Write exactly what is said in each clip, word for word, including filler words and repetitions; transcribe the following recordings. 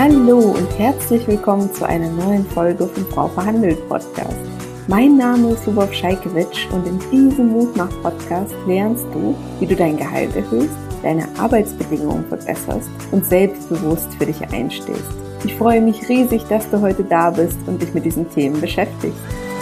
Hallo und herzlich willkommen zu einer neuen Folge vom Frau verhandelt Podcast. Mein Name ist Lubov Scheikewitsch und in diesem Mutmach-Podcast lernst du, wie du dein Gehalt erhöhst, deine Arbeitsbedingungen verbesserst und selbstbewusst für dich einstehst. Ich freue mich riesig, dass du heute da bist und dich mit diesen Themen beschäftigst.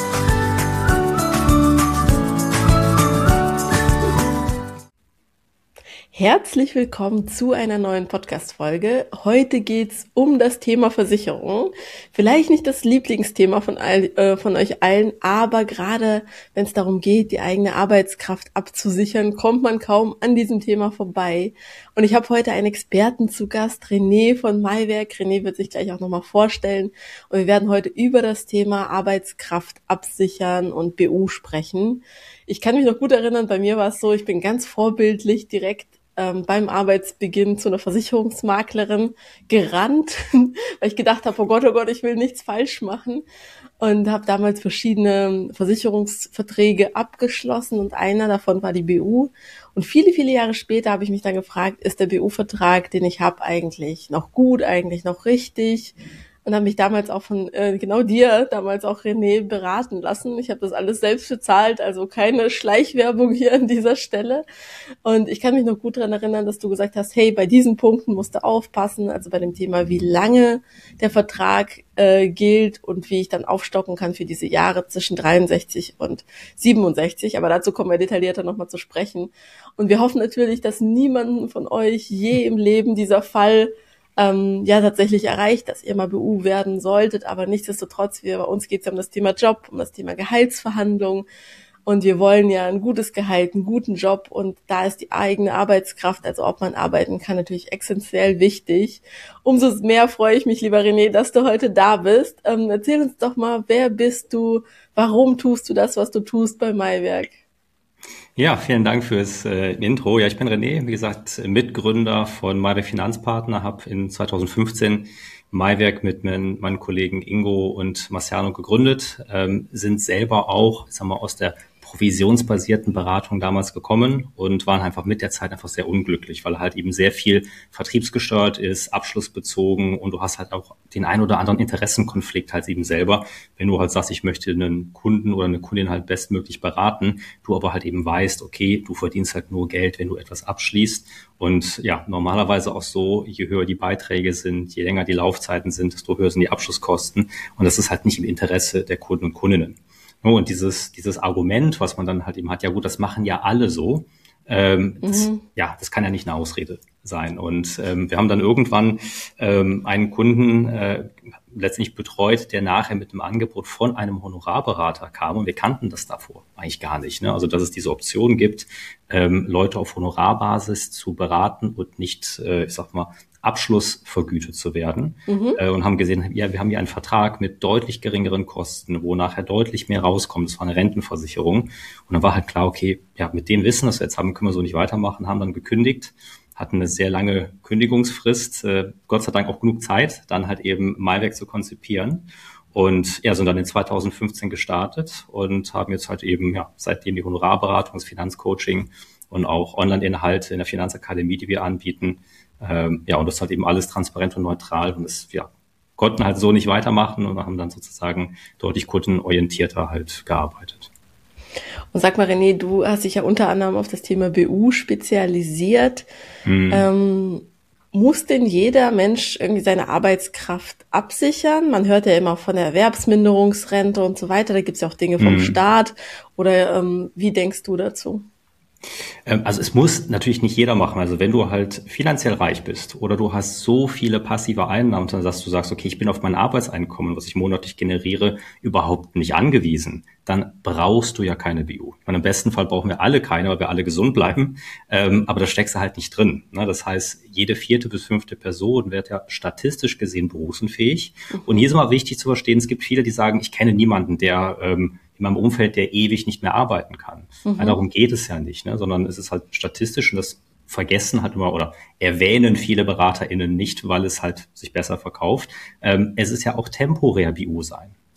Herzlich willkommen zu einer neuen Podcast-Folge. Heute geht's um das Thema Versicherung. Vielleicht nicht das Lieblingsthema von, all, äh, von euch allen, aber gerade wenn es darum geht, die eigene Arbeitskraft abzusichern, kommt man kaum an diesem Thema vorbei. Und ich habe heute einen Experten zu Gast, René von Maiwerk. René wird sich gleich auch nochmal vorstellen. Und wir werden heute über das Thema Arbeitskraft absichern und B U sprechen. Ich kann mich noch gut erinnern, bei mir war es so, ich bin ganz vorbildlich direkt beim Arbeitsbeginn zu einer Versicherungsmaklerin gerannt, weil ich gedacht habe, oh Gott, oh Gott, ich will nichts falsch machen, und habe damals verschiedene Versicherungsverträge abgeschlossen und einer davon war die B U. Und viele, viele Jahre später habe ich mich dann gefragt, ist der B U-Vertrag, den ich habe, eigentlich noch gut, eigentlich noch richtig? Und habe mich damals auch von äh, genau dir, damals auch René, beraten lassen. Ich habe das alles selbst bezahlt, also keine Schleichwerbung hier an dieser Stelle. Und ich kann mich noch gut daran erinnern, dass du gesagt hast, hey, bei diesen Punkten musst du aufpassen, also bei dem Thema, wie lange der Vertrag äh, gilt und wie ich dann aufstocken kann für diese Jahre zwischen dreiundsechzig und siebenundsechzig. Aber dazu kommen wir detaillierter nochmal zu sprechen. Und wir hoffen natürlich, dass niemanden von euch je im Leben dieser Fall Ähm, ja tatsächlich erreicht, dass ihr mal B U werden solltet, aber nichtsdestotrotz, wir, bei uns geht es ja um das Thema Job, um das Thema Gehaltsverhandlung, und wir wollen ja ein gutes Gehalt, einen guten Job, und da ist die eigene Arbeitskraft, also ob man arbeiten kann, natürlich essentiell wichtig. Umso mehr freue ich mich, lieber René, dass du heute da bist. Ähm, erzähl uns doch mal, wer bist du, warum tust du das, was du tust bei Maiwerk? Ja, vielen Dank fürs äh, Intro. Ja, ich bin René, wie gesagt, Mitgründer von Maiwerk Finanzpartner, habe in zweitausendfünfzehn Maiwerk mit meinen, meinen Kollegen Ingo und Marciano gegründet, ähm, sind selber auch, sagen wir, aus der provisionsbasierten Beratung damals gekommen und waren einfach mit der Zeit einfach sehr unglücklich, weil halt eben sehr viel vertriebsgesteuert ist, abschlussbezogen, und du hast halt auch den ein oder anderen Interessenkonflikt halt eben selber, wenn du halt sagst, ich möchte einen Kunden oder eine Kundin halt bestmöglich beraten, du aber halt eben weißt, okay, du verdienst halt nur Geld, wenn du etwas abschließt, und ja, normalerweise auch so, je höher die Beiträge sind, je länger die Laufzeiten sind, desto höher sind die Abschlusskosten, und das ist halt nicht im Interesse der Kunden und Kundinnen. Und dieses, dieses Argument, was man dann halt eben hat, ja gut, das machen ja alle so, ähm, mhm. das, ja, das kann ja nicht eine Ausrede sein. Und ähm, wir haben dann irgendwann ähm, einen Kunden äh, letztendlich betreut, der nachher mit einem Angebot von einem Honorarberater kam, und wir kannten das davor eigentlich gar nicht, ne? Also dass es diese Option gibt, ähm, Leute auf Honorarbasis zu beraten und nicht, äh, ich sag mal, abschlussvergütet zu werden, mhm. äh, und haben gesehen, ja, wir haben hier einen Vertrag mit deutlich geringeren Kosten, wo nachher deutlich mehr rauskommt. Das war eine Rentenversicherung. Und dann war halt klar, okay, ja, mit dem Wissen, das wir jetzt haben, können wir so nicht weitermachen, haben dann gekündigt, hatten eine sehr lange Kündigungsfrist, äh, Gott sei Dank auch genug Zeit, dann halt eben Maiwerk zu konzipieren. Und ja, sind dann in zweitausendfünfzehn gestartet und haben jetzt halt eben, ja, seitdem die Honorarberatung, das Finanzcoaching und auch Online-Inhalte in der Finanzakademie, die wir anbieten. Ähm, ja, und das ist halt eben alles transparent und neutral, und das, ja, konnten halt so nicht weitermachen und haben dann sozusagen deutlich kundenorientierter halt gearbeitet. Und sag mal, René, du hast dich ja unter anderem auf das Thema B U spezialisiert. Hm. Ähm, muss denn jeder Mensch irgendwie seine Arbeitskraft absichern? Man hört ja immer von der Erwerbsminderungsrente und so weiter. Da gibt's ja auch Dinge vom hm. Staat. Oder ähm, wie denkst du dazu? Also es muss natürlich nicht jeder machen. Also wenn du halt finanziell reich bist oder du hast so viele passive Einnahmen, dann sagst du sagst, okay, ich bin auf mein Arbeitseinkommen, was ich monatlich generiere, überhaupt nicht angewiesen, dann brauchst du ja keine B U. Und im besten Fall brauchen wir alle keine, weil wir alle gesund bleiben. Ähm, aber da steckst du halt nicht drin. Ne? Das heißt, jede vierte bis fünfte Person wird ja statistisch gesehen berufsunfähig. Mhm. Und hier ist immer wichtig zu verstehen, es gibt viele, die sagen, ich kenne niemanden, der ähm, in meinem Umfeld, der ewig nicht mehr arbeiten kann. Mhm. Darum geht es ja nicht, ne? Sondern es ist halt statistisch, und das vergessen halt immer oder erwähnen viele BeraterInnen nicht, weil es halt sich besser verkauft. Ähm, es ist ja auch temporär B U sein.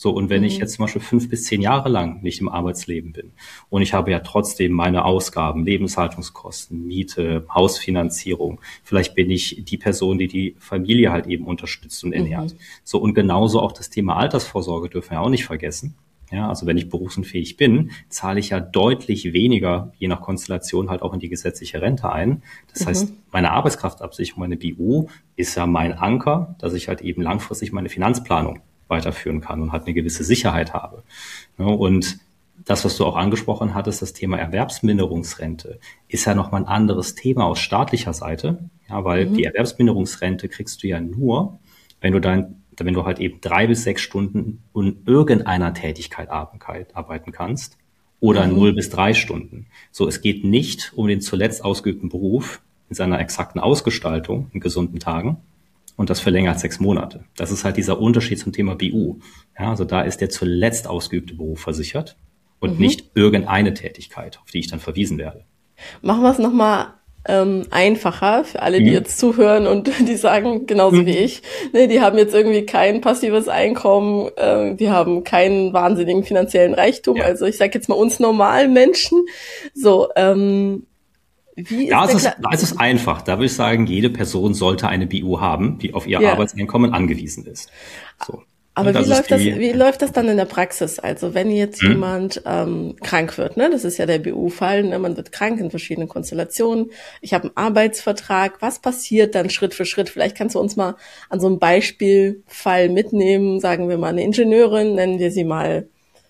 So, und wenn Mhm. ich jetzt zum Beispiel fünf bis zehn Jahre lang nicht im Arbeitsleben bin und ich habe ja trotzdem meine Ausgaben, Lebenshaltungskosten, Miete, Hausfinanzierung, vielleicht bin ich die Person, die die Familie halt eben unterstützt und ernährt. Mhm. So, und genauso auch das Thema Altersvorsorge dürfen wir auch nicht vergessen. Ja, also wenn ich berufsunfähig bin, zahle ich ja deutlich weniger, je nach Konstellation, halt auch in die gesetzliche Rente ein. Das heißt, Mhm. meine Arbeitskraftabsicherung, meine B U, ist ja mein Anker, dass ich halt eben langfristig meine Finanzplanung weiterführen kann und halt eine gewisse Sicherheit habe. Ja, und das, was du auch angesprochen hattest, das Thema Erwerbsminderungsrente, ist ja nochmal ein anderes Thema aus staatlicher Seite. Ja, weil die Mhm. Erwerbsminderungsrente kriegst du ja nur, wenn du dein wenn du halt eben drei bis sechs Stunden in irgendeiner Tätigkeit arbeiten kannst oder null Mhm. bis drei Stunden. So, es geht nicht um den zuletzt ausgeübten Beruf in seiner exakten Ausgestaltung in gesunden Tagen und das für länger als sechs Monate. Das ist halt dieser Unterschied zum Thema B U. Ja, also da ist der zuletzt ausgeübte Beruf versichert und Mhm. nicht irgendeine Tätigkeit, auf die ich dann verwiesen werde. Machen wir es nochmal ähm, einfacher für alle, die Mhm. jetzt zuhören und die sagen, genauso wie Mhm. ich, ne, die haben jetzt irgendwie kein passives Einkommen, äh, die haben keinen wahnsinnigen finanziellen Reichtum. Ja. Also ich sage jetzt mal uns normalen Menschen. So, ähm, wie Da ist ist der es, Kla da ist es einfach. Da würde ich sagen, jede Person sollte eine B U haben, die auf ihr Ja. Arbeitseinkommen angewiesen ist. So. Ja, Aber wie das ist läuft das, die, wie läuft das dann in der Praxis? Also wenn jetzt hm? jemand ähm, krank wird, ne, das ist ja der B U-Fall, ne, man wird krank in verschiedenen Konstellationen. Ich habe einen Arbeitsvertrag. Was passiert dann Schritt für Schritt? Vielleicht kannst du uns mal an so einem Beispielfall mitnehmen. Sagen wir mal eine Ingenieurin, nennen wir sie mal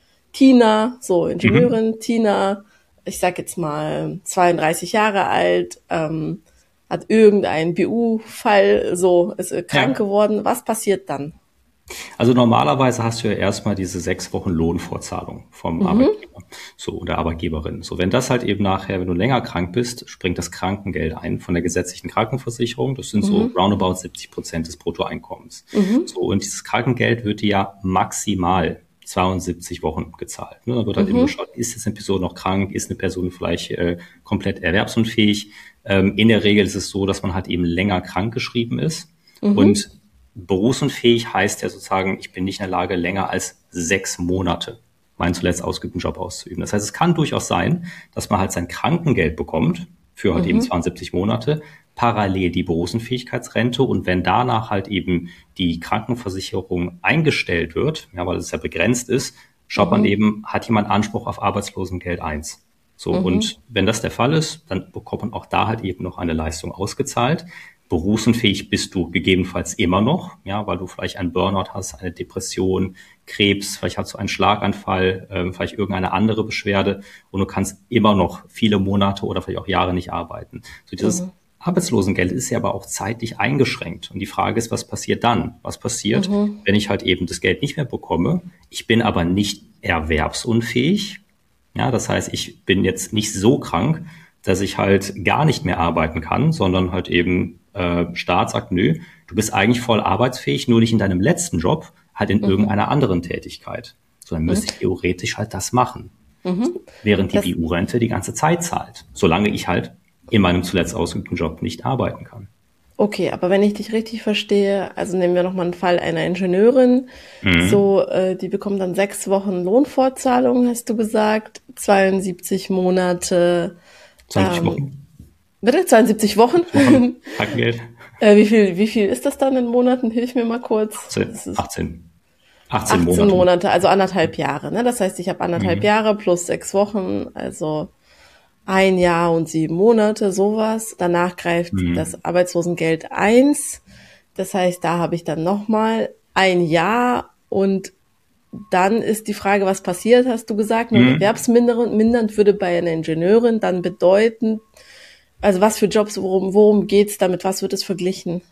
Tina. So, Mhm. Ingenieurin Tina, ich sag jetzt mal zweiunddreißig Jahre alt, ähm, hat irgendeinen B U-Fall, so, ist äh, krank Ja. geworden. Was passiert dann? Also normalerweise hast du ja erstmal diese sechs Wochen Lohnfortzahlung vom Mhm. Arbeitgeber, so, oder Arbeitgeberin. So, wenn das halt eben nachher, wenn du länger krank bist, springt das Krankengeld ein von der gesetzlichen Krankenversicherung. Das sind so Mhm. roundabout siebzig Prozent des Bruttoeinkommens. Mhm. So, und dieses Krankengeld wird dir ja maximal zweiundsiebzig Wochen gezahlt. Ne? Da wird halt eben Mhm. geschaut, ist jetzt eine Person noch krank, ist eine Person vielleicht äh, komplett erwerbsunfähig. Ähm, in der Regel ist es so, dass man halt eben länger krankgeschrieben ist. Mhm. Und berufsunfähig heißt ja sozusagen, ich bin nicht in der Lage, länger als sechs Monate meinen zuletzt ausgeübten Job auszuüben. Das heißt, es kann durchaus sein, dass man halt sein Krankengeld bekommt für halt eben Mhm. zweiundsiebzig Monate, parallel die Berufsunfähigkeitsrente, und wenn danach halt eben die Krankenversicherung eingestellt wird, ja, weil es ja begrenzt ist, schaut man Mhm. eben, hat jemand Anspruch auf Arbeitslosengeld eins. So, Mhm. und wenn das der Fall ist, dann bekommt man auch da halt eben noch eine Leistung ausgezahlt. Berufsunfähig bist du gegebenenfalls immer noch, ja, weil du vielleicht einen Burnout hast, eine Depression, Krebs, vielleicht hast du einen Schlaganfall, äh, vielleicht irgendeine andere Beschwerde, und du kannst immer noch viele Monate oder vielleicht auch Jahre nicht arbeiten. So, dieses Mhm. Arbeitslosengeld ist ja aber auch zeitlich eingeschränkt. Und die Frage ist, was passiert dann? Was passiert, Mhm. wenn ich halt eben das Geld nicht mehr bekomme? Ich bin aber nicht erwerbsunfähig. Ja, das heißt, ich bin jetzt nicht so krank, dass ich halt gar nicht mehr arbeiten kann, sondern halt eben äh, Staat sagt, nö, du bist eigentlich voll arbeitsfähig, nur nicht in deinem letzten Job, halt in Mhm. irgendeiner anderen Tätigkeit. So, dann Mhm. müsste ich theoretisch halt das machen. Mhm. So, während die Das, B U-Rente die ganze Zeit zahlt, solange ich halt in meinem zuletzt ausgeübten Job nicht arbeiten kann. okay, aber wenn ich dich richtig verstehe, also nehmen wir nochmal einen Fall einer Ingenieurin, Mhm. so, äh, die bekommt dann sechs Wochen Lohnfortzahlung, hast du gesagt, zweiundsiebzig Monate, zwanzig ähm, Wochen, bitte, zweiundsiebzig Wochen? zwanzig Wochen Krankengeld, äh, wie viel, wie viel ist das dann in Monaten? Hilf mir mal kurz. achtzehn, Das ist achtzehn, achtzehn achtzehn Monate. Monate, also anderthalb Jahre, ne? Das heißt, ich habe anderthalb Mhm. Jahre plus sechs Wochen, also ein Jahr und sieben Monate, sowas. Danach greift Mhm. das Arbeitslosengeld eins. Das heißt, da habe ich dann nochmal ein Jahr, und dann ist die Frage, was passiert, hast du gesagt, nun Mhm. erwerbsmindernd mindernd würde bei einer Ingenieurin dann bedeuten, also was für Jobs, worum, worum geht's damit, was wird es verglichen?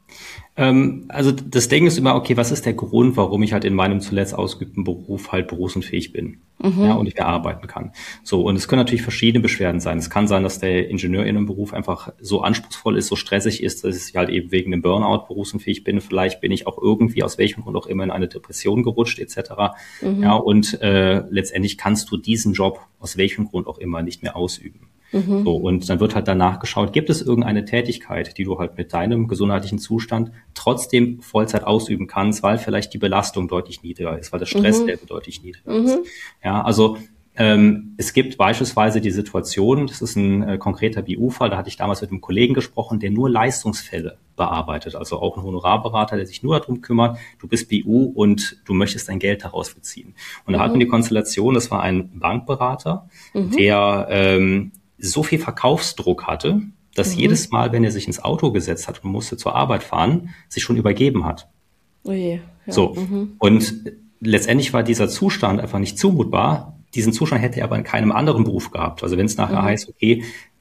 Ähm, also das Ding ist immer, okay, was ist der Grund, warum ich halt in meinem zuletzt ausgeübten Beruf halt berufsunfähig bin? Ja, und Mhm, nicht mehr arbeiten kann. So, und es können natürlich verschiedene Beschwerden sein. Es kann sein, dass der Ingenieurinnenberuf einfach so anspruchsvoll ist, so stressig ist, dass ich halt eben wegen einem Burnout berufsunfähig bin. Vielleicht bin ich auch irgendwie, aus welchem Grund auch immer, in eine Depression gerutscht, et cetera. Ja, mhm, und äh, letztendlich kannst du diesen Job aus welchem Grund auch immer nicht mehr ausüben. Mhm. So, und dann wird halt danach geschaut, gibt es irgendeine Tätigkeit, die du halt mit deinem gesundheitlichen Zustand trotzdem Vollzeit ausüben kannst, weil vielleicht die Belastung deutlich niedriger ist, weil das Mhm. Stresslevel deutlich niedriger ist. Mhm. Ja, also ähm, es gibt beispielsweise die Situation, das ist ein äh, konkreter B U-Fall, da hatte ich damals mit einem Kollegen gesprochen, der nur Leistungsfälle bearbeitet, also auch ein Honorarberater, der sich nur darum kümmert, du bist B U und du möchtest dein Geld daraus beziehen. Und da hatten wir die Mhm. Konstellation, das war ein Bankberater, Mhm. der ähm, so viel Verkaufsdruck hatte, dass Mhm. jedes Mal, wenn er sich ins Auto gesetzt hat und musste zur Arbeit fahren, sich schon übergeben hat. Oh je, ja. So. Mhm. Und letztendlich war dieser Zustand einfach nicht zumutbar. Diesen Zustand hätte er aber in keinem anderen Beruf gehabt. Also wenn es nachher Mhm. heißt, okay,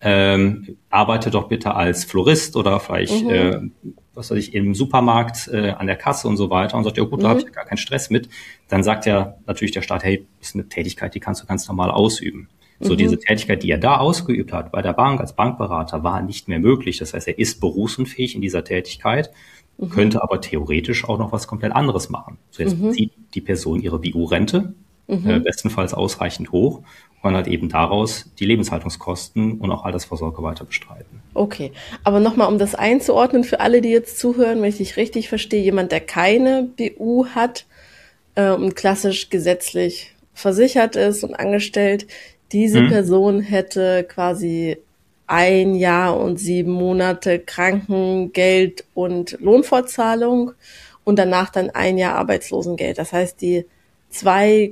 ähm, arbeite doch bitte als Florist oder vielleicht, Mhm. äh, was weiß ich, im Supermarkt äh, an der Kasse und so weiter und sagt, ja gut, da habe ich ja Mhm. gar keinen Stress mit, dann sagt ja natürlich der Staat, hey, das ist eine Tätigkeit, die kannst du ganz normal ausüben. So, diese Mhm. Tätigkeit, die er da ausgeübt hat, bei der Bank als Bankberater, war nicht mehr möglich. Das heißt, er ist berufsunfähig in dieser Tätigkeit, Mhm. könnte aber theoretisch auch noch was komplett anderes machen. So, jetzt Mhm. bezieht die Person ihre B U-Rente, äh, Mhm. bestenfalls ausreichend hoch, und hat eben daraus die Lebenshaltungskosten und auch Altersvorsorge weiter bestreiten. Okay, aber nochmal, um das einzuordnen für alle, die jetzt zuhören, wenn ich dich richtig verstehe, jemand, der keine B U hat äh, und klassisch gesetzlich versichert ist und angestellt, diese Hm? Person hätte quasi ein Jahr und sieben Monate Krankengeld und Lohnfortzahlung und danach dann ein Jahr Arbeitslosengeld. Das heißt, die zwei,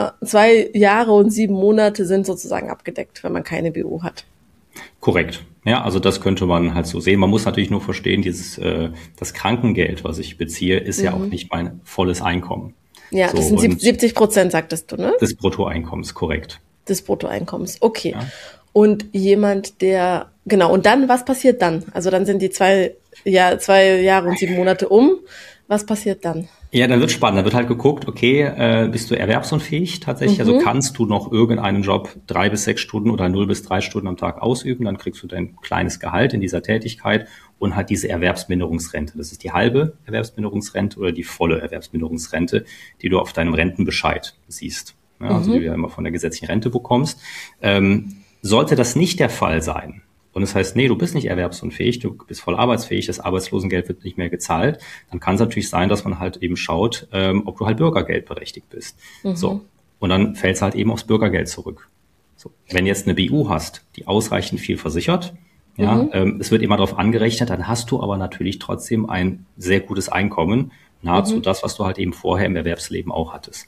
zwei Jahre und sieben Monate sind sozusagen abgedeckt, wenn man keine B U hat. Korrekt. Ja, also das könnte man halt so sehen. Man muss natürlich nur verstehen, dieses äh, das Krankengeld, was ich beziehe, ist ja auch Mhm. nicht mein volles Einkommen. Ja, So, das sind und siebzig Prozent, sagtest du, ne? des Bruttoeinkommens, korrekt. Des Bruttoeinkommens. Okay. Ja. Und jemand, der, genau, und dann, was passiert dann? Also dann sind die zwei, ja, zwei Jahre und sieben Monate um. Was passiert dann? Ja, dann wird spannend. Dann wird halt geguckt, okay, äh, bist du erwerbsunfähig tatsächlich? Also Mhm. kannst du noch irgendeinen Job drei bis sechs Stunden oder null bis drei Stunden am Tag ausüben? Dann kriegst du dein kleines Gehalt in dieser Tätigkeit und halt diese Erwerbsminderungsrente. Das ist die halbe Erwerbsminderungsrente oder die volle Erwerbsminderungsrente, die du auf deinem Rentenbescheid siehst. Ja, also die du Mhm. ja immer von der gesetzlichen Rente bekommst. Ähm, sollte das nicht der Fall sein, und es heißt, nee, du bist nicht erwerbsunfähig, du bist voll arbeitsfähig, das Arbeitslosengeld wird nicht mehr gezahlt, dann kann es natürlich sein, dass man halt eben schaut, ähm, ob du halt Bürgergeld berechtigt bist. So. Mhm. Und dann fällt es halt eben aufs Bürgergeld zurück. So. Wenn jetzt eine B U hast, die ausreichend viel versichert, ja, Mhm. ähm, es wird immer darauf angerechnet, dann hast du aber natürlich trotzdem ein sehr gutes Einkommen, nahezu Mhm. das, was du halt eben vorher im Erwerbsleben auch hattest.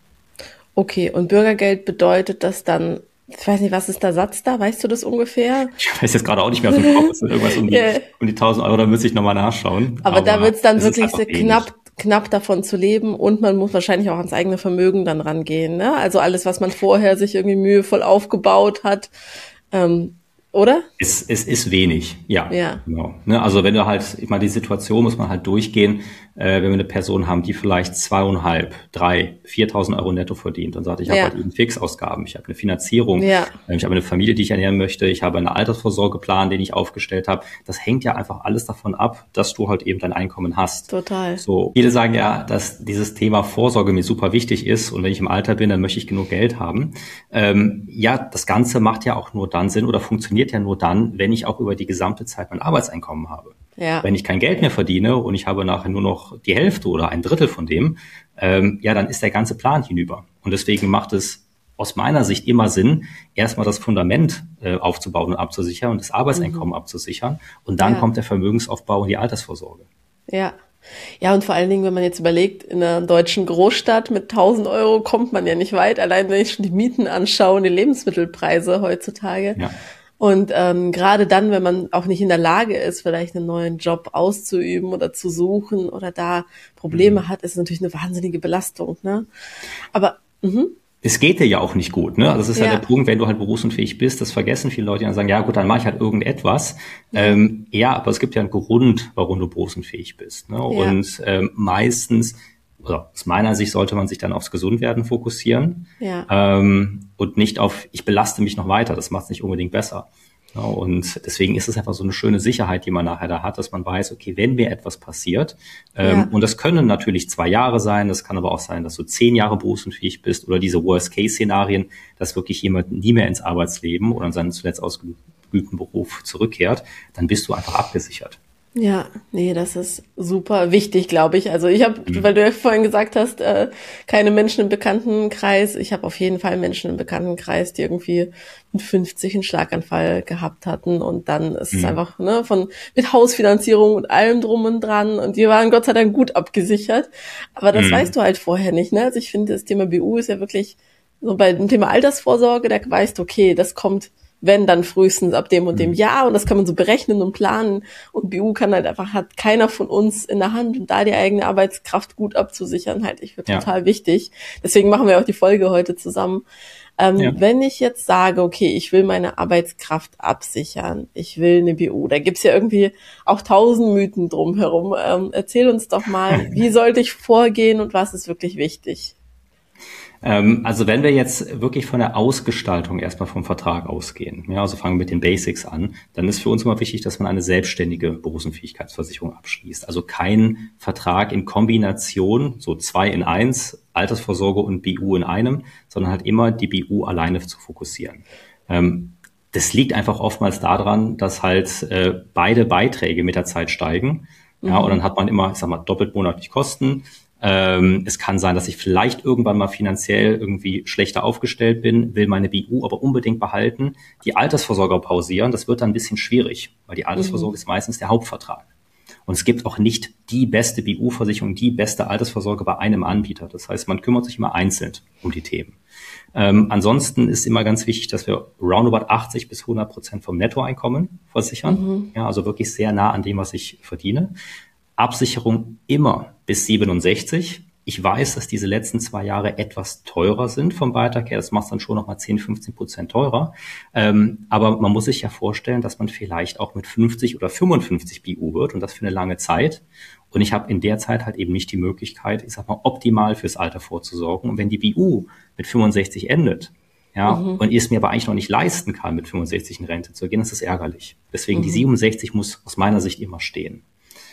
Okay, und Bürgergeld bedeutet das dann, ich weiß nicht, was ist der Satz da? Weißt du das ungefähr? Ich weiß jetzt gerade auch nicht mehr aus dem Kopf, es sind irgendwas um die, Ja. um die tausend Euro, da müsste ich nochmal nachschauen, Aber da aber wird's dann es ist wirklich einfach sehr wenig. knapp, knapp davon zu leben und man muss wahrscheinlich auch ans eigene Vermögen dann rangehen, ne? Also alles, was man vorher sich irgendwie mühevoll aufgebaut hat, ähm, oder? Es, es ist wenig, ja, Ja, genau. Ne, also wenn du halt, ich meine, die Situation muss man halt durchgehen, äh, wenn wir eine Person haben, die vielleicht zweieinhalb, drei, viertausend Euro netto verdient und sagt, ich habe ja, halt eben Fixausgaben, ich habe eine Finanzierung, ja, äh, ich habe eine Familie, die ich ernähren möchte, ich habe einen Altersvorsorgeplan, den ich aufgestellt habe. Das hängt ja einfach alles davon ab, dass du halt eben dein Einkommen hast. total. So, viele sagen ja, dass dieses Thema Vorsorge mir super wichtig ist und wenn ich im Alter bin, dann möchte ich genug Geld haben. Ähm, ja, das Ganze macht ja auch nur dann Sinn oder funktioniert ja nur dann, wenn ich auch über die gesamte Zeit mein Arbeitseinkommen habe. Ja, Wenn ich kein Geld mehr verdiene und ich habe nachher nur noch die Hälfte oder ein Drittel von dem, ähm, ja, dann ist der ganze Plan hinüber. Und deswegen macht es aus meiner Sicht immer Sinn, erstmal das Fundament äh, aufzubauen und abzusichern und das Arbeitseinkommen abzusichern. Und dann ja, kommt der Vermögensaufbau und die Altersvorsorge. ja. Ja, und vor allen Dingen, wenn man jetzt überlegt, in einer deutschen Großstadt mit tausend Euro kommt man ja nicht weit. Allein wenn ich schon die Mieten anschaue und die Lebensmittelpreise heutzutage. Ja. Und ähm, gerade dann, wenn man auch nicht in der Lage ist, vielleicht einen neuen Job auszuüben oder zu suchen oder da Probleme hat, ist es natürlich eine wahnsinnige Belastung. Ne? Aber mhm, Es geht dir ja auch nicht gut, ne? Also das ist ja der ja, Punkt, wenn du halt berufsunfähig bist, das vergessen viele Leute, die dann sagen, ja gut, dann mache ich halt irgendetwas. Ähm, ja, aber es gibt ja einen Grund, warum du berufsunfähig bist. Ne? ja, Und ähm, meistens, oder aus meiner Sicht, sollte man sich dann aufs Gesundwerden fokussieren ja. ähm, und nicht auf, ich belaste mich noch weiter, das macht es nicht unbedingt besser. Ja, und deswegen ist es einfach so eine schöne Sicherheit, die man nachher da hat, dass man weiß, okay, wenn mir etwas passiert, ähm, ja. und das können natürlich zwei Jahre sein, das kann aber auch sein, dass du zehn Jahre berufsunfähig bist oder diese Worst-Case-Szenarien, dass wirklich jemand nie mehr ins Arbeitsleben oder in seinen zuletzt ausgeübten Beruf zurückkehrt, dann bist du einfach abgesichert. Ja, nee, das ist super wichtig, glaube ich. Also ich habe, mhm. weil du ja vorhin gesagt hast, äh, keine Menschen im Bekanntenkreis. Ich habe auf jeden Fall Menschen im Bekanntenkreis, die irgendwie mit fünfzig einen Schlaganfall gehabt hatten und dann ist mhm. es einfach ne von mit Hausfinanzierung und allem drum und dran und die waren Gott sei Dank gut abgesichert. Aber das mhm. weißt du halt vorher nicht, ne? Also ich finde, das Thema B U ist ja wirklich so bei dem Thema Altersvorsorge, da weißt du, okay, das kommt wenn, dann frühestens ab dem und dem Jahr und das kann man so berechnen und planen und B U kann halt einfach, hat keiner von uns in der Hand und da die eigene Arbeitskraft gut abzusichern, halte ich für ja. total wichtig. Deswegen machen wir auch die Folge heute zusammen. Ähm, ja. Wenn ich jetzt sage, okay, ich will meine Arbeitskraft absichern, ich will eine B U, da gibt's ja irgendwie auch tausend Mythen drumherum. Ähm, erzähl uns doch mal, wie sollte ich vorgehen und was ist wirklich wichtig? Also wenn wir jetzt wirklich von der Ausgestaltung erstmal vom Vertrag ausgehen, ja, also fangen wir mit den Basics an, dann ist für uns immer wichtig, dass man eine selbstständige Berufsunfähigkeitsversicherung abschließt. Also kein Vertrag in Kombination, so zwei in eins, Altersvorsorge und B U in einem, sondern halt immer die B U alleine zu fokussieren. Das liegt einfach oftmals daran, dass halt beide Beiträge mit der Zeit steigen. Ja, und dann hat man immer, ich sag mal, doppelt monatlich Kosten. Ähm, es kann sein, dass ich vielleicht irgendwann mal finanziell irgendwie schlechter aufgestellt bin, will meine B U aber unbedingt behalten, die Altersvorsorge pausieren. Das wird dann ein bisschen schwierig, weil die Altersvorsorge mhm. ist meistens der Hauptvertrag. Und es gibt auch nicht die beste B U-Versicherung, die beste Altersvorsorge bei einem Anbieter. Das heißt, man kümmert sich immer einzeln um die Themen. Ähm, ansonsten ist immer ganz wichtig, dass wir roundabout achtzig bis hundert Prozent vom Nettoeinkommen versichern. Mhm. Ja, also wirklich sehr nah an dem, was ich verdiene. Absicherung immer bis siebenundsechzig. Ich weiß, dass diese letzten zwei Jahre etwas teurer sind vom Beitrag her. Das macht es dann schon nochmal zehn, fünfzehn Prozent teurer. Ähm, aber man muss sich ja vorstellen, dass man vielleicht auch mit fünfzig oder fünfundfünfzig B U wird und das für eine lange Zeit. Und ich habe in der Zeit halt eben nicht die Möglichkeit, ich sag mal, optimal fürs Alter vorzusorgen. Und wenn die B U mit fünfundsechzig endet, ja, mhm. und ich es mir aber eigentlich noch nicht leisten kann, mit fünfundsechzig in Rente zu gehen, das ist ärgerlich. Deswegen mhm. die siebenundsechzig muss aus meiner Sicht immer stehen.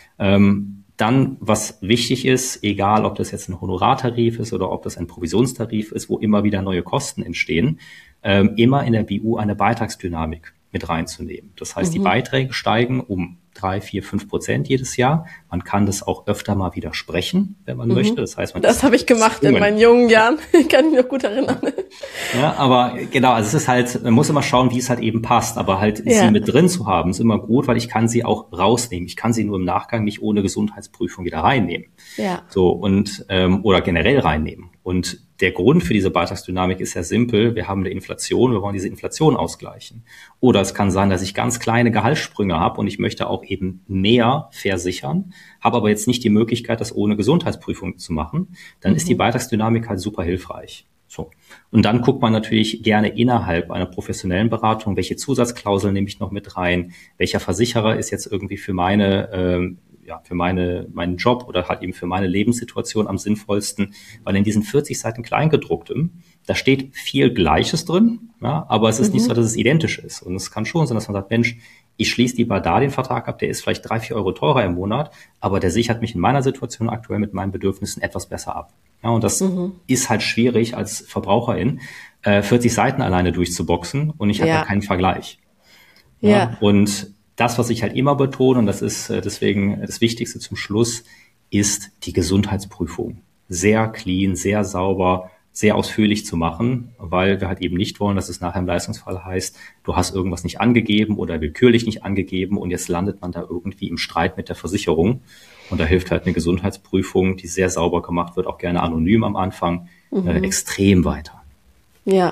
Ähm, dann, was wichtig ist, egal ob das jetzt ein Honorartarif ist oder ob das ein Provisionstarif ist, wo immer wieder neue Kosten entstehen, ähm, immer in der B U eine Beitragsdynamik mit reinzunehmen. Das heißt, mhm. die Beiträge steigen um drei, vier, fünf Prozent jedes Jahr. Man kann das auch öfter mal widersprechen, wenn man mhm. möchte. Das heißt, man das habe ich gemacht in meinen jungen Jahren. Kann ich mich noch gut erinnern. Ja, aber genau, also es ist halt, man muss immer schauen, wie es halt eben passt. Aber halt ja. sie mit drin zu haben, ist immer gut, weil ich kann sie auch rausnehmen. Ich kann sie nur im Nachgang nicht ohne Gesundheitsprüfung wieder reinnehmen. Ja. So und ähm, oder generell reinnehmen. Und der Grund für diese Beitragsdynamik ist ja simpel. Wir haben eine Inflation, wir wollen diese Inflation ausgleichen. Oder es kann sein, dass ich ganz kleine Gehaltssprünge habe und ich möchte auch eben mehr versichern, habe aber jetzt nicht die Möglichkeit, das ohne Gesundheitsprüfung zu machen. Dann mhm. ist die Beitragsdynamik halt super hilfreich. So. Und dann guckt man natürlich gerne innerhalb einer professionellen Beratung, welche Zusatzklauseln nehme ich noch mit rein, welcher Versicherer ist jetzt irgendwie für meine ähm, ja, für meine, meinen Job oder halt eben für meine Lebenssituation am sinnvollsten, weil in diesen vierzig Seiten Kleingedrucktem, da steht viel Gleiches drin, ja, aber es ist mhm. nicht so, dass es identisch ist. Und es kann schon sein, dass man sagt, Mensch, ich schließe lieber da den Vertrag ab, der ist vielleicht drei, vier Euro teurer im Monat, aber der sichert mich in meiner Situation aktuell mit meinen Bedürfnissen etwas besser ab. Ja, und das mhm. ist halt schwierig als Verbraucherin, äh, vierzig Seiten alleine durchzuboxen und ich habe ja. da keinen Vergleich. Ja, ja. Und das, was ich halt immer betone, und das ist deswegen das Wichtigste zum Schluss, ist die Gesundheitsprüfung. Sehr clean, sehr sauber, sehr ausführlich zu machen, weil wir halt eben nicht wollen, dass es nachher im Leistungsfall heißt, du hast irgendwas nicht angegeben oder willkürlich nicht angegeben und jetzt landet man da irgendwie im Streit mit der Versicherung. Und da hilft halt eine Gesundheitsprüfung, die sehr sauber gemacht wird, auch gerne anonym am Anfang, mhm. äh, extrem weiter. Ja.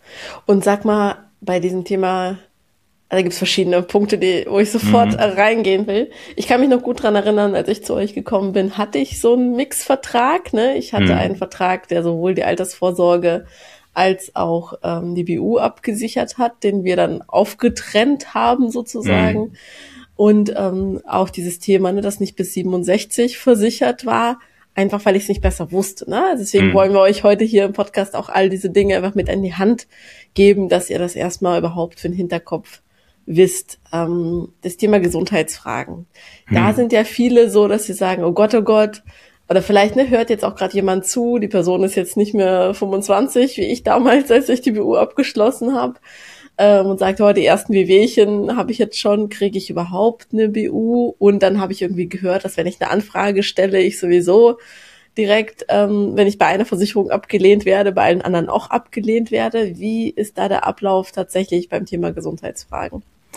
Und sag mal, bei diesem Thema, da gibt es verschiedene Punkte, die, wo ich sofort mhm. reingehen will. Ich kann mich noch gut dran erinnern, als ich zu euch gekommen bin, hatte ich so einen Mixvertrag. Ne? Ich hatte mhm. einen Vertrag, der sowohl die Altersvorsorge als auch ähm, die B U abgesichert hat, den wir dann aufgetrennt haben sozusagen. Mhm. Und ähm, auch dieses Thema, ne, das nicht bis siebenundsechzig versichert war, einfach weil ich es nicht besser wusste. Ne? Deswegen mhm. wollen wir euch heute hier im Podcast auch all diese Dinge einfach mit an die Hand geben, dass ihr das erstmal überhaupt für den Hinterkopf wisst, ähm, das Thema Gesundheitsfragen. Hm. Da sind ja viele so, dass sie sagen, oh Gott, oh Gott, oder vielleicht ne, hört jetzt auch gerade jemand zu, die Person ist jetzt nicht mehr fünfundzwanzig, wie ich damals, als ich die B U abgeschlossen habe, ähm, und sagt, oh, die ersten Wehwehchen habe ich jetzt schon, kriege ich überhaupt eine B U? Und dann habe ich irgendwie gehört, dass wenn ich eine Anfrage stelle, ich sowieso direkt, ähm, wenn ich bei einer Versicherung abgelehnt werde, bei allen anderen auch abgelehnt werde. Wie ist da der Ablauf tatsächlich beim Thema Gesundheitsfragen?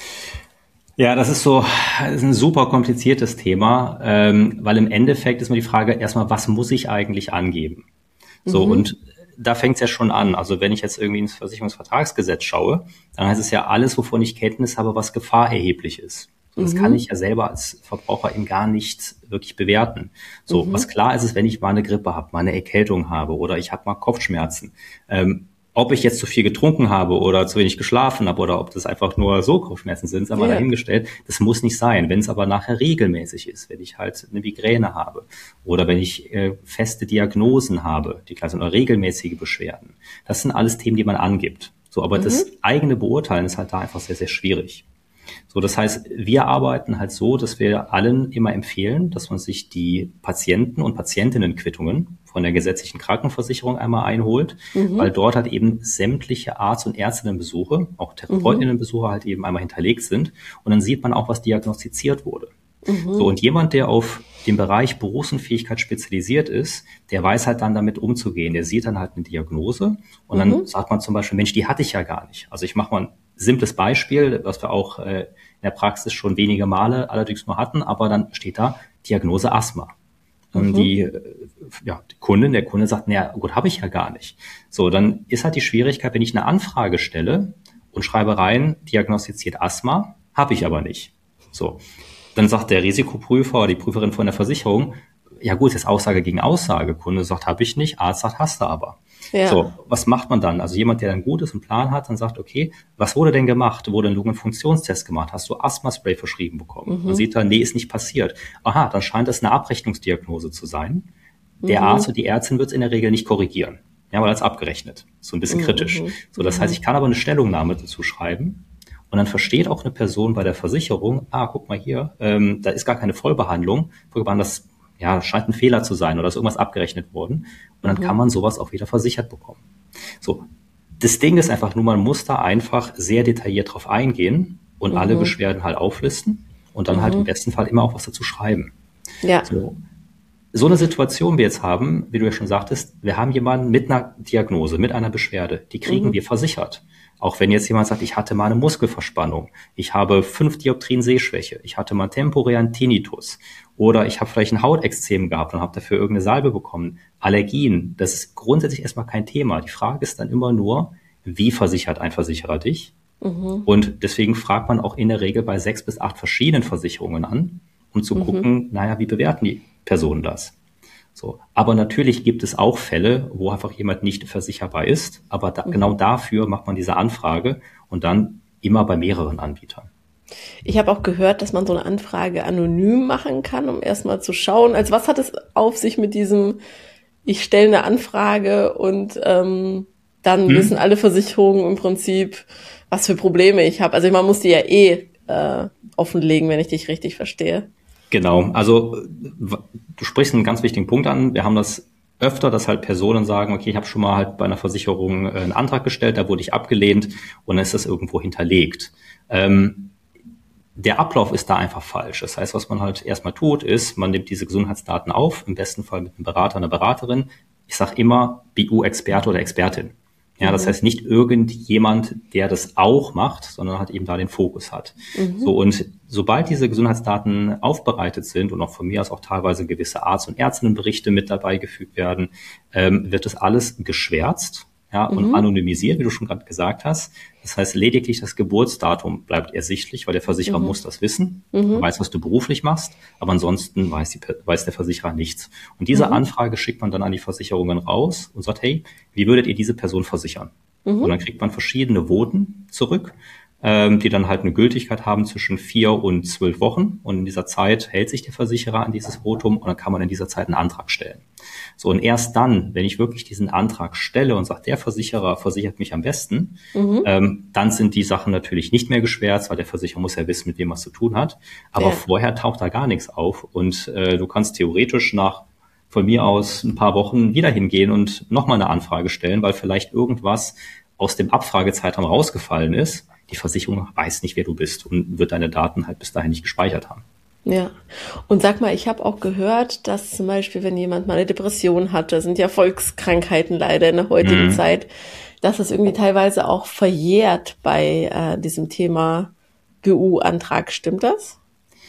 Ja, das ist so, das ist ein super kompliziertes Thema, ähm, weil im Endeffekt ist mir die Frage erstmal, was muss ich eigentlich angeben? So, mhm. und da fängt es ja schon an. Also wenn ich jetzt irgendwie ins Versicherungsvertragsgesetz schaue, dann heißt es ja alles, wovon ich Kenntnis habe, was gefahrerheblich ist. So, das mhm. kann ich ja selber als Verbraucher eben gar nicht wirklich bewerten. So, mhm. was klar ist, ist, wenn ich mal eine Grippe habe, mal eine Erkältung habe oder ich habe mal Kopfschmerzen. Ähm, ob ich jetzt zu viel getrunken habe oder zu wenig geschlafen habe oder ob das einfach nur so Kopfschmerzen sind, ist einmal ja. dahingestellt. Das muss nicht sein. Wenn es aber nachher regelmäßig ist, wenn ich halt eine Migräne habe oder wenn ich äh, feste Diagnosen habe, die klar sind, oder regelmäßige Beschwerden. Das sind alles Themen, die man angibt. So, aber mhm. das eigene Beurteilen ist halt da einfach sehr, sehr schwierig. So, das heißt, wir arbeiten halt so, dass wir allen immer empfehlen, dass man sich die Patienten- und Patientinnenquittungen von der gesetzlichen Krankenversicherung einmal einholt, mhm. weil dort halt eben sämtliche Arzt- und Ärztinnenbesuche, auch Therapeutinnenbesuche halt eben einmal hinterlegt sind. Und dann sieht man auch, was diagnostiziert wurde. Mhm. So, und jemand, der auf den Bereich Berufsunfähigkeit spezialisiert ist, der weiß halt dann damit umzugehen. Der sieht dann halt eine Diagnose und mhm. dann sagt man zum Beispiel, Mensch, die hatte ich ja gar nicht. Also ich mache mal ein simples Beispiel, was wir auch äh, in der Praxis schon wenige Male allerdings nur hatten, aber dann steht da Diagnose Asthma. Und mhm. die, äh, ja, die Kundin, der Kunde sagt, naja, gut, habe ich ja gar nicht. So, dann ist halt die Schwierigkeit, wenn ich eine Anfrage stelle und schreibe rein, diagnostiziert Asthma, habe ich aber nicht. So, dann sagt der Risikoprüfer oder die Prüferin von der Versicherung, ja gut, jetzt Aussage gegen Aussage. Kunde sagt, habe ich nicht, Arzt sagt, hast du aber. Ja. So, was macht man dann? Also jemand, der dann gut ist und Plan hat, dann sagt, okay, was wurde denn gemacht? Wurde ein Lungenfunktionstest gemacht? Hast du Asthma-Spray verschrieben bekommen? Mhm. Man sieht dann, nee, ist nicht passiert. Aha, dann scheint das eine Abrechnungsdiagnose zu sein. Der mhm. Arzt und die Ärztin wird es in der Regel nicht korrigieren. Ja, weil das abgerechnet. So ein bisschen mhm. kritisch. So, das mhm. heißt, ich kann aber eine Stellungnahme dazu schreiben. Und dann versteht auch eine Person bei der Versicherung, ah, guck mal hier, ähm, da ist gar keine Vollbehandlung. Das ja, scheint ein Fehler zu sein oder ist irgendwas abgerechnet worden. Und dann mhm. kann man sowas auch wieder versichert bekommen. So, das Ding ist einfach nur, man muss da einfach sehr detailliert drauf eingehen und mhm. alle Beschwerden halt auflisten und dann mhm. halt im besten Fall immer auch was dazu schreiben. Ja. So. So eine Situation wir jetzt haben, wie du ja schon sagtest, wir haben jemanden mit einer Diagnose, mit einer Beschwerde, die kriegen mhm. wir versichert. Auch wenn jetzt jemand sagt, ich hatte mal eine Muskelverspannung, ich habe fünf Dioptrien Sehschwäche, ich hatte mal temporären Tinnitus oder ich habe vielleicht ein Hautexzem gehabt und habe dafür irgendeine Salbe bekommen. Allergien, das ist grundsätzlich erstmal kein Thema. Die Frage ist dann immer nur, wie versichert ein Versicherer dich? Mhm. Und deswegen fragt man auch in der Regel bei sechs bis acht verschiedenen Versicherungen an, um zu mhm. gucken, naja, wie bewerten die Personen das? So. Aber natürlich gibt es auch Fälle, wo einfach jemand nicht versicherbar ist. Aber da, mhm. genau dafür macht man diese Anfrage und dann immer bei mehreren Anbietern. Ich habe auch gehört, dass man so eine Anfrage anonym machen kann, um erstmal zu schauen. Also was hat es auf sich mit diesem, ich stelle eine Anfrage und ähm, dann hm. wissen alle Versicherungen im Prinzip, was für Probleme ich habe. Also man muss die ja eh äh, offenlegen, wenn ich dich richtig verstehe. Genau, also du sprichst einen ganz wichtigen Punkt an. Wir haben das öfter, dass halt Personen sagen, okay, ich habe schon mal halt bei einer Versicherung einen Antrag gestellt, da wurde ich abgelehnt und dann ist das irgendwo hinterlegt. Ähm, der Ablauf ist da einfach falsch. Das heißt, was man halt erstmal tut, ist, man nimmt diese Gesundheitsdaten auf, im besten Fall mit einem Berater, einer Beraterin. Ich sage immer B U-Experte oder Expertin. Ja, das mhm. heißt nicht irgendjemand, der das auch macht, sondern halt eben da den Fokus hat. Mhm. So, und sobald diese Gesundheitsdaten aufbereitet sind und auch von mir aus auch teilweise gewisse Arzt- und Ärztinnenberichte mit dabei gefügt werden, ähm, wird das alles geschwärzt, ja, mhm. und anonymisiert, wie du schon gerade gesagt hast. Das heißt, lediglich das Geburtsdatum bleibt ersichtlich, weil der Versicherer mhm. muss das wissen, mhm. weiß, was du beruflich machst, aber ansonsten weiß, die, weiß der Versicherer nichts. Und diese mhm. Anfrage schickt man dann an die Versicherungen raus und sagt, hey, wie würdet ihr diese Person versichern? Mhm. Und dann kriegt man verschiedene Voten zurück. ähm, die dann halt eine Gültigkeit haben zwischen vier und zwölf Wochen. Und in dieser Zeit hält sich der Versicherer an dieses Votum und dann kann man in dieser Zeit einen Antrag stellen. So, und erst dann, wenn ich wirklich diesen Antrag stelle und sage, der Versicherer versichert mich am besten, mhm. ähm, dann sind die Sachen natürlich nicht mehr geschwärzt, weil der Versicherer muss ja wissen, mit wem was zu tun hat. Aber ja. vorher taucht da gar nichts auf und äh, du kannst theoretisch nach von mir aus ein paar Wochen wieder hingehen und nochmal eine Anfrage stellen, weil vielleicht irgendwas aus dem Abfragezeitraum rausgefallen ist. Die Versicherung weiß nicht, wer du bist und wird deine Daten halt bis dahin nicht gespeichert haben. Ja, und sag mal, ich habe auch gehört, dass zum Beispiel, wenn jemand mal eine Depression hat, das sind ja Volkskrankheiten leider in der heutigen mhm. Zeit, dass es irgendwie teilweise auch verjährt bei äh, diesem Thema B U-Antrag. Stimmt das?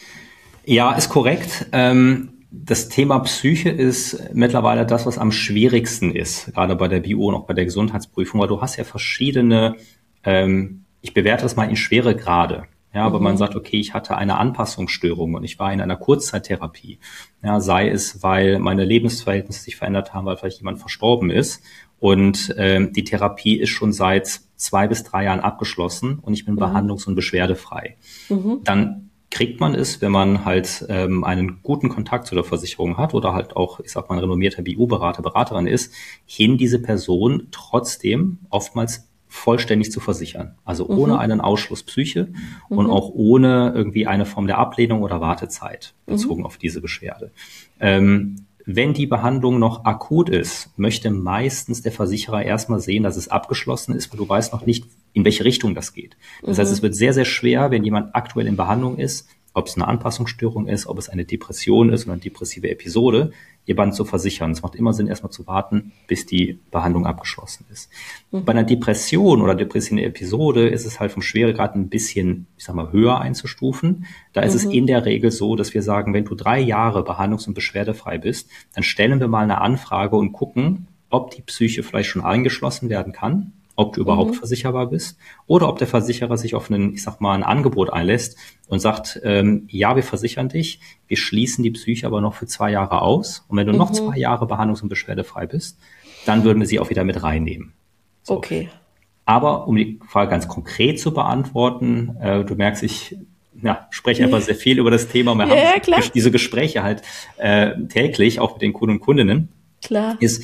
Ja, ist korrekt. Ähm, das Thema Psyche ist mittlerweile das, was am schwierigsten ist, gerade bei der B U und auch bei der Gesundheitsprüfung, weil du hast ja verschiedene, ähm, ich bewerte das mal in Schweregrade. Ja, aber mhm. man sagt, okay, ich hatte eine Anpassungsstörung und ich war in einer Kurzzeittherapie. Ja, sei es, weil meine Lebensverhältnisse sich verändert haben, weil vielleicht jemand verstorben ist und ähm, die Therapie ist schon seit zwei bis drei Jahren abgeschlossen und ich bin mhm. behandlungs- und beschwerdefrei. Mhm. Dann kriegt man es, wenn man halt ähm, einen guten Kontakt zu der Versicherung hat oder halt auch, ich sag mal, ein renommierter B U-Berater, Beraterin ist, hin diese Person trotzdem oftmals vollständig zu versichern. Also mhm. ohne einen Ausschluss Psyche mhm. und auch ohne irgendwie eine Form der Ablehnung oder Wartezeit bezogen mhm. auf diese Beschwerde. Ähm, wenn die Behandlung noch akut ist, möchte meistens der Versicherer erstmal sehen, dass es abgeschlossen ist, weil du weißt noch nicht, in welche Richtung das geht. Das mhm. heißt, es wird sehr, sehr schwer, wenn jemand aktuell in Behandlung ist, ob es eine Anpassungsstörung ist, ob es eine Depression ist oder eine depressive Episode, jemanden zu versichern. Es macht immer Sinn, erstmal zu warten, bis die Behandlung abgeschlossen ist. Mhm. Bei einer Depression oder depressiven Episode ist es halt vom Schweregrad ein bisschen, ich sag mal, höher einzustufen. Da ist mhm. es in der Regel so, dass wir sagen, wenn du drei Jahre behandlungs- und beschwerdefrei bist, dann stellen wir mal eine Anfrage und gucken, ob die Psyche vielleicht schon eingeschlossen werden kann, ob du überhaupt mhm. versicherbar bist oder ob der Versicherer sich auf einen, ich sag mal, ein Angebot einlässt und sagt, ähm, ja, wir versichern dich, wir schließen die Psyche aber noch für zwei Jahre aus. Und wenn du mhm. noch zwei Jahre behandlungs- und beschwerdefrei bist, dann würden wir sie auch wieder mit reinnehmen. So. Okay. Aber um die Frage ganz konkret zu beantworten, äh, du merkst, ich ja, spreche einfach sehr viel über das Thema. Wir ja, haben klar. diese Gespräche halt äh, täglich, auch mit den Kunden und Kundinnen. Klar. Ist,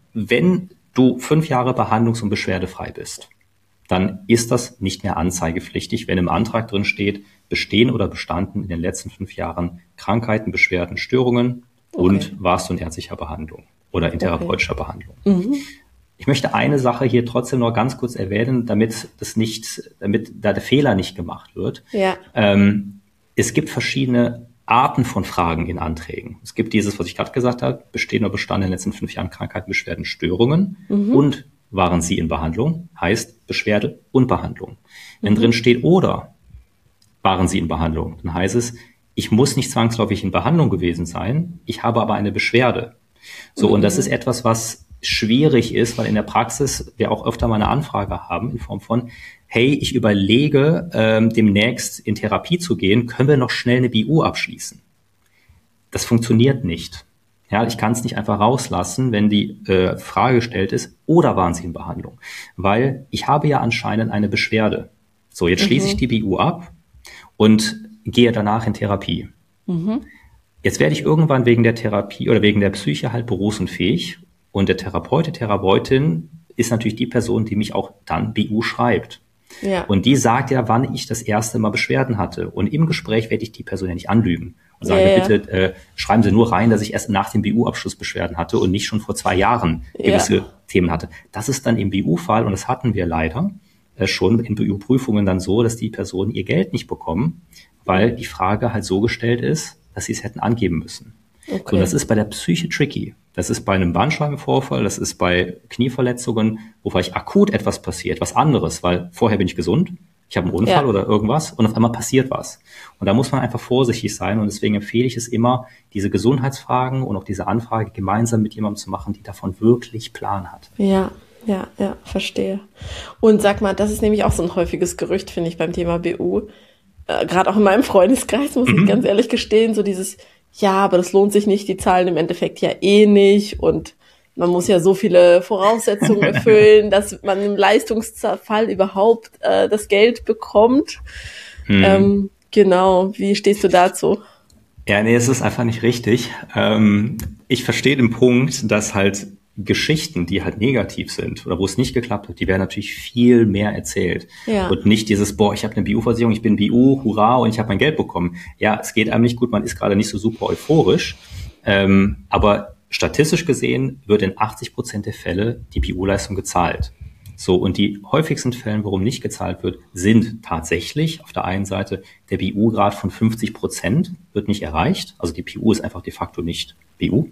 wenn du fünf Jahre behandlungs- und beschwerdefrei bist, dann ist das nicht mehr anzeigepflichtig, wenn im Antrag drin steht, bestehen oder bestanden in den letzten fünf Jahren Krankheiten, Beschwerden, Störungen okay. und warst du in ärztlicher Behandlung oder in therapeutischer okay. Behandlung. Mhm. Ich möchte eine Sache hier trotzdem noch ganz kurz erwähnen, damit das nicht, damit da der Fehler nicht gemacht wird. Ja. Ähm, es gibt verschiedene Arten von Fragen in Anträgen. Es gibt dieses, was ich gerade gesagt habe, bestehen oder bestanden in den letzten fünf Jahren Krankheiten, Beschwerden, Störungen mhm. und waren sie in Behandlung, heißt Beschwerde und Behandlung. Wenn mhm. drin steht oder waren sie in Behandlung, dann heißt es, ich muss nicht zwangsläufig in Behandlung gewesen sein, ich habe aber eine Beschwerde. So, mhm. und das ist etwas, was schwierig ist, weil in der Praxis wir auch öfter mal eine Anfrage haben in Form von, hey, ich überlege, ähm, demnächst in Therapie zu gehen, können wir noch schnell eine B U abschließen? Das funktioniert nicht. Ja, ich kann es nicht einfach rauslassen, wenn die äh, Frage gestellt ist, oder waren Sie in Behandlung? Weil ich habe ja anscheinend eine Beschwerde. So, jetzt mhm. schließe ich die B U ab und gehe danach in Therapie. Mhm. Jetzt werde ich irgendwann wegen der Therapie oder wegen der Psyche halt berufsunfähig und der Therapeut, die Therapeutin ist natürlich die Person, die mich auch dann B U schreibt. Ja. Und die sagt ja, wann ich das erste Mal Beschwerden hatte. Und im Gespräch werde ich die Person ja nicht anlügen und sage, ja, ja. bitte äh, schreiben Sie nur rein, dass ich erst nach dem B U-Abschluss Beschwerden hatte und nicht schon vor zwei Jahren gewisse ja. Themen hatte. Das ist dann im B U-Fall, und das hatten wir leider äh, schon in B U-Prüfungen dann so, dass die Personen ihr Geld nicht bekommen, weil die Frage halt so gestellt ist, dass sie es hätten angeben müssen. Okay. So, und das ist bei der Psyche tricky. Das ist bei einem Bandscheibenvorfall, das ist bei Knieverletzungen, wo vielleicht akut etwas passiert, was anderes, weil vorher bin ich gesund, ich habe einen Unfall ja. oder irgendwas und auf einmal passiert was. Und da muss man einfach vorsichtig sein und deswegen empfehle ich es immer, diese Gesundheitsfragen und auch diese Anfrage gemeinsam mit jemandem zu machen, die davon wirklich Plan hat. Ja, ja, ja, verstehe. Und sag mal, das ist nämlich auch so ein häufiges Gerücht, finde ich, beim Thema B U. Äh, Gerade auch in meinem Freundeskreis, muss mhm. ich ganz ehrlich gestehen, so dieses, ja, aber das lohnt sich nicht, die zahlen im Endeffekt ja eh nicht und man muss ja so viele Voraussetzungen erfüllen, dass man im Leistungsfall überhaupt äh, das Geld bekommt. Hm. Ähm, genau, wie stehst du dazu? Ja, nee, es ist einfach nicht richtig. Ähm, ich verstehe den Punkt, dass halt Geschichten, die halt negativ sind oder wo es nicht geklappt hat, die werden natürlich viel mehr erzählt. Ja. Und nicht dieses, boah, ich habe eine B U-Versicherung, ich bin B U, hurra, und ich habe mein Geld bekommen. Ja, es geht einem nicht gut, man ist gerade nicht so super euphorisch. Ähm, aber statistisch gesehen wird in achtzig Prozent der Fälle die B U-Leistung gezahlt. So, und die häufigsten Fällen, warum nicht gezahlt wird, sind tatsächlich auf der einen Seite der B U-Grad von fünfzig Prozent wird nicht erreicht. Also die P U ist einfach de facto nicht B U.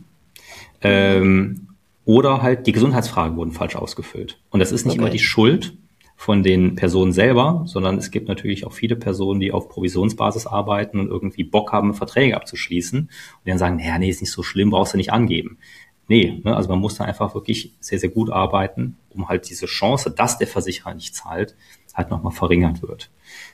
Ähm, oder halt die Gesundheitsfragen wurden falsch ausgefüllt. Und das ist nicht okay. immer die Schuld von den Personen selber, sondern es gibt natürlich auch viele Personen, die auf Provisionsbasis arbeiten und irgendwie Bock haben, Verträge abzuschließen und dann sagen, naja, nee, ist nicht so schlimm, brauchst du nicht angeben. Nee, ne, also man muss da einfach wirklich sehr, sehr gut arbeiten, um halt diese Chance, dass der Versicherer nicht zahlt, halt nochmal verringert wird.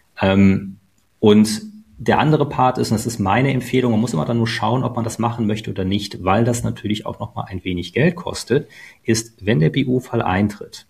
Ähm, und der andere Part ist, und das ist meine Empfehlung, man muss immer dann nur schauen, ob man das machen möchte oder nicht, weil das natürlich auch nochmal ein wenig Geld kostet, ist, wenn der B U-Fall eintritt.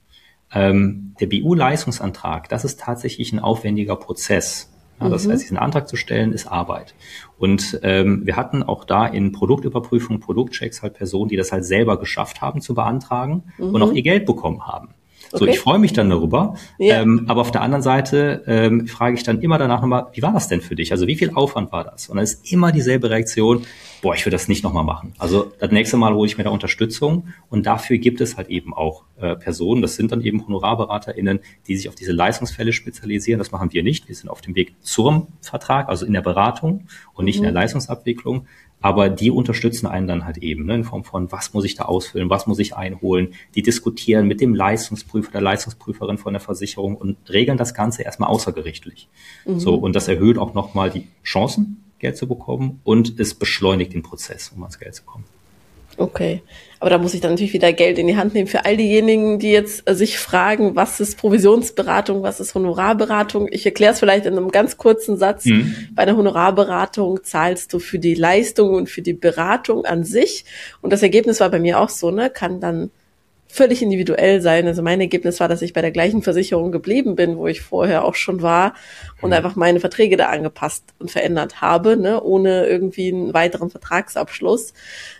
Ähm, der B U-Leistungsantrag, das ist tatsächlich ein aufwendiger Prozess. Ja, das mhm. heißt, diesen Antrag zu stellen, ist Arbeit. Und ähm, wir hatten auch da in Produktüberprüfung, Produktchecks halt Personen, die das halt selber geschafft haben zu beantragen mhm. und auch ihr Geld bekommen haben. So, okay. Ich freue mich dann darüber, ja. ähm, aber auf der anderen Seite ähm, frage ich dann immer danach nochmal, wie war das denn für dich? Also wie viel Aufwand war das? Und dann ist immer dieselbe Reaktion, boah, ich würde das nicht nochmal machen. Also das nächste Mal hole ich mir da Unterstützung und dafür gibt es halt eben auch äh, Personen, das sind dann eben HonorarberaterInnen, die sich auf diese Leistungsfälle spezialisieren. Das machen wir nicht, wir sind auf dem Weg zum Vertrag, also in der Beratung und nicht mhm. in der Leistungsabwicklung. Aber die unterstützen einen dann halt eben, ne, in Form von, was muss ich da ausfüllen, was muss ich einholen. Die diskutieren mit dem Leistungsprüfer, der Leistungsprüferin von der Versicherung und regeln das Ganze erstmal außergerichtlich. Mhm. So, und das erhöht auch nochmal die Chancen, Geld zu bekommen, und es beschleunigt den Prozess, um ans Geld zu kommen. Okay, aber da muss ich dann natürlich wieder Geld in die Hand nehmen für all diejenigen, die jetzt äh, sich fragen, was ist Provisionsberatung, was ist Honorarberatung. Ich erkläre es vielleicht in einem ganz kurzen Satz. Mhm. Bei der Honorarberatung zahlst du für die Leistung und für die Beratung an sich. Und das Ergebnis war bei mir auch so, ne, kann dann völlig individuell sein. Also mein Ergebnis war, dass ich bei der gleichen Versicherung geblieben bin, wo ich vorher auch schon war und mhm. einfach meine Verträge da angepasst und verändert habe, ne, ohne irgendwie einen weiteren Vertragsabschluss.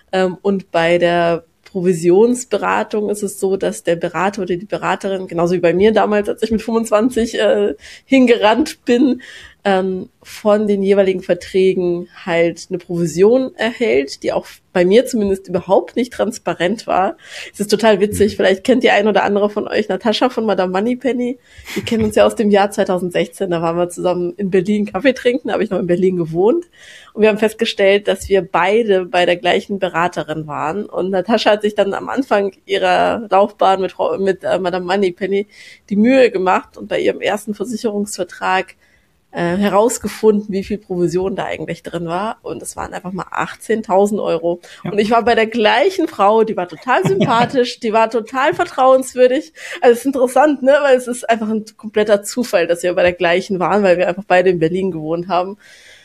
Und bei der Provisionsberatung ist es so, dass der Berater oder die Beraterin, genauso wie bei mir damals, als ich mit fünfundzwanzig äh, hingerannt bin, ähm, von den jeweiligen Verträgen halt eine Provision erhält, die auch bei mir zumindest überhaupt nicht transparent war. Es ist total witzig, vielleicht kennt die ein oder andere von euch Natascha von Madame Moneypenny. Die kennen uns ja aus dem Jahr zweitausendsechzehn, da waren wir zusammen in Berlin Kaffee trinken, da habe ich noch in Berlin gewohnt. Und wir haben festgestellt, dass wir beide bei der gleichen Beraterin waren. Und Natascha hat sich dann am Anfang ihrer Laufbahn mit, mit äh, Madame Moneypenny die Mühe gemacht und bei ihrem ersten Versicherungsvertrag Äh, herausgefunden, wie viel Provision da eigentlich drin war. Und es waren einfach mal achtzehntausend Euro. Ja. Und ich war bei der gleichen Frau, die war total sympathisch, die war total vertrauenswürdig. Also es ist interessant, ne, weil es ist einfach ein kompletter Zufall, dass wir bei der gleichen waren, weil wir einfach beide in Berlin gewohnt haben.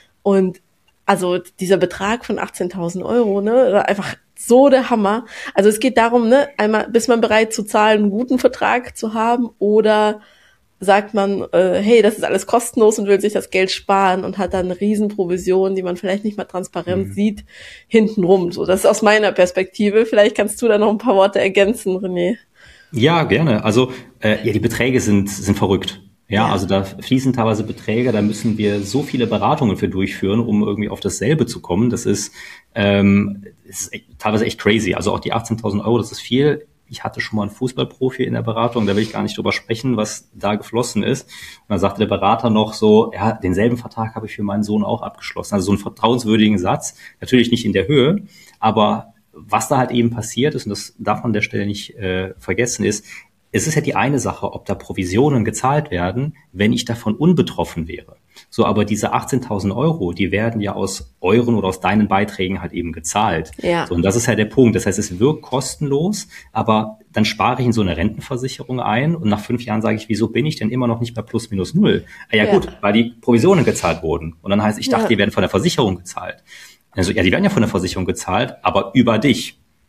Und also dieser Betrag von achtzehntausend Euro, ne, war einfach so der Hammer. Also es geht darum, ne, einmal, bis man bereit zu zahlen, einen guten Vertrag zu haben, oder sagt man, äh, hey, das ist alles kostenlos und will sich das Geld sparen und hat dann eine Riesenprovision, die man vielleicht nicht mal transparent mhm. sieht, hintenrum. So, das ist aus meiner Perspektive. Vielleicht kannst du da noch ein paar Worte ergänzen, René. Ja, gerne. Also äh, ja, die Beträge sind sind verrückt. Ja, ja, also da fließen teilweise Beträge, da müssen wir so viele Beratungen für durchführen, um irgendwie auf dasselbe zu kommen. Das ist, ähm, das ist echt, teilweise echt crazy. Also auch die achtzehntausend Euro, das ist viel. Ich hatte schon mal einen Fußballprofi in der Beratung, da will ich gar nicht drüber sprechen, was da geflossen ist. Und dann sagte der Berater noch so, ja, denselben Vertrag habe ich für meinen Sohn auch abgeschlossen. Also so einen vertrauenswürdigen Satz, natürlich nicht in der Höhe, aber was da halt eben passiert ist, und das darf man an der Stelle nicht äh, vergessen, ist, es ist ja die eine Sache, ob da Provisionen gezahlt werden, wenn ich davon unbetroffen wäre. So, aber diese achtzehntausend Euro, die werden ja aus euren oder aus deinen Beiträgen halt eben gezahlt. Ja. So, und das ist ja der Punkt. Das heißt, es wirkt kostenlos, aber dann spare ich in so eine Rentenversicherung ein und nach fünf Jahren sage ich, wieso bin ich denn immer noch nicht bei plus minus null? Ah, ja, ja gut, weil die Provisionen gezahlt wurden. Und dann heißt, ich dachte, ja. die werden von der Versicherung gezahlt. Also ja, die werden ja von der Versicherung gezahlt, aber über dich.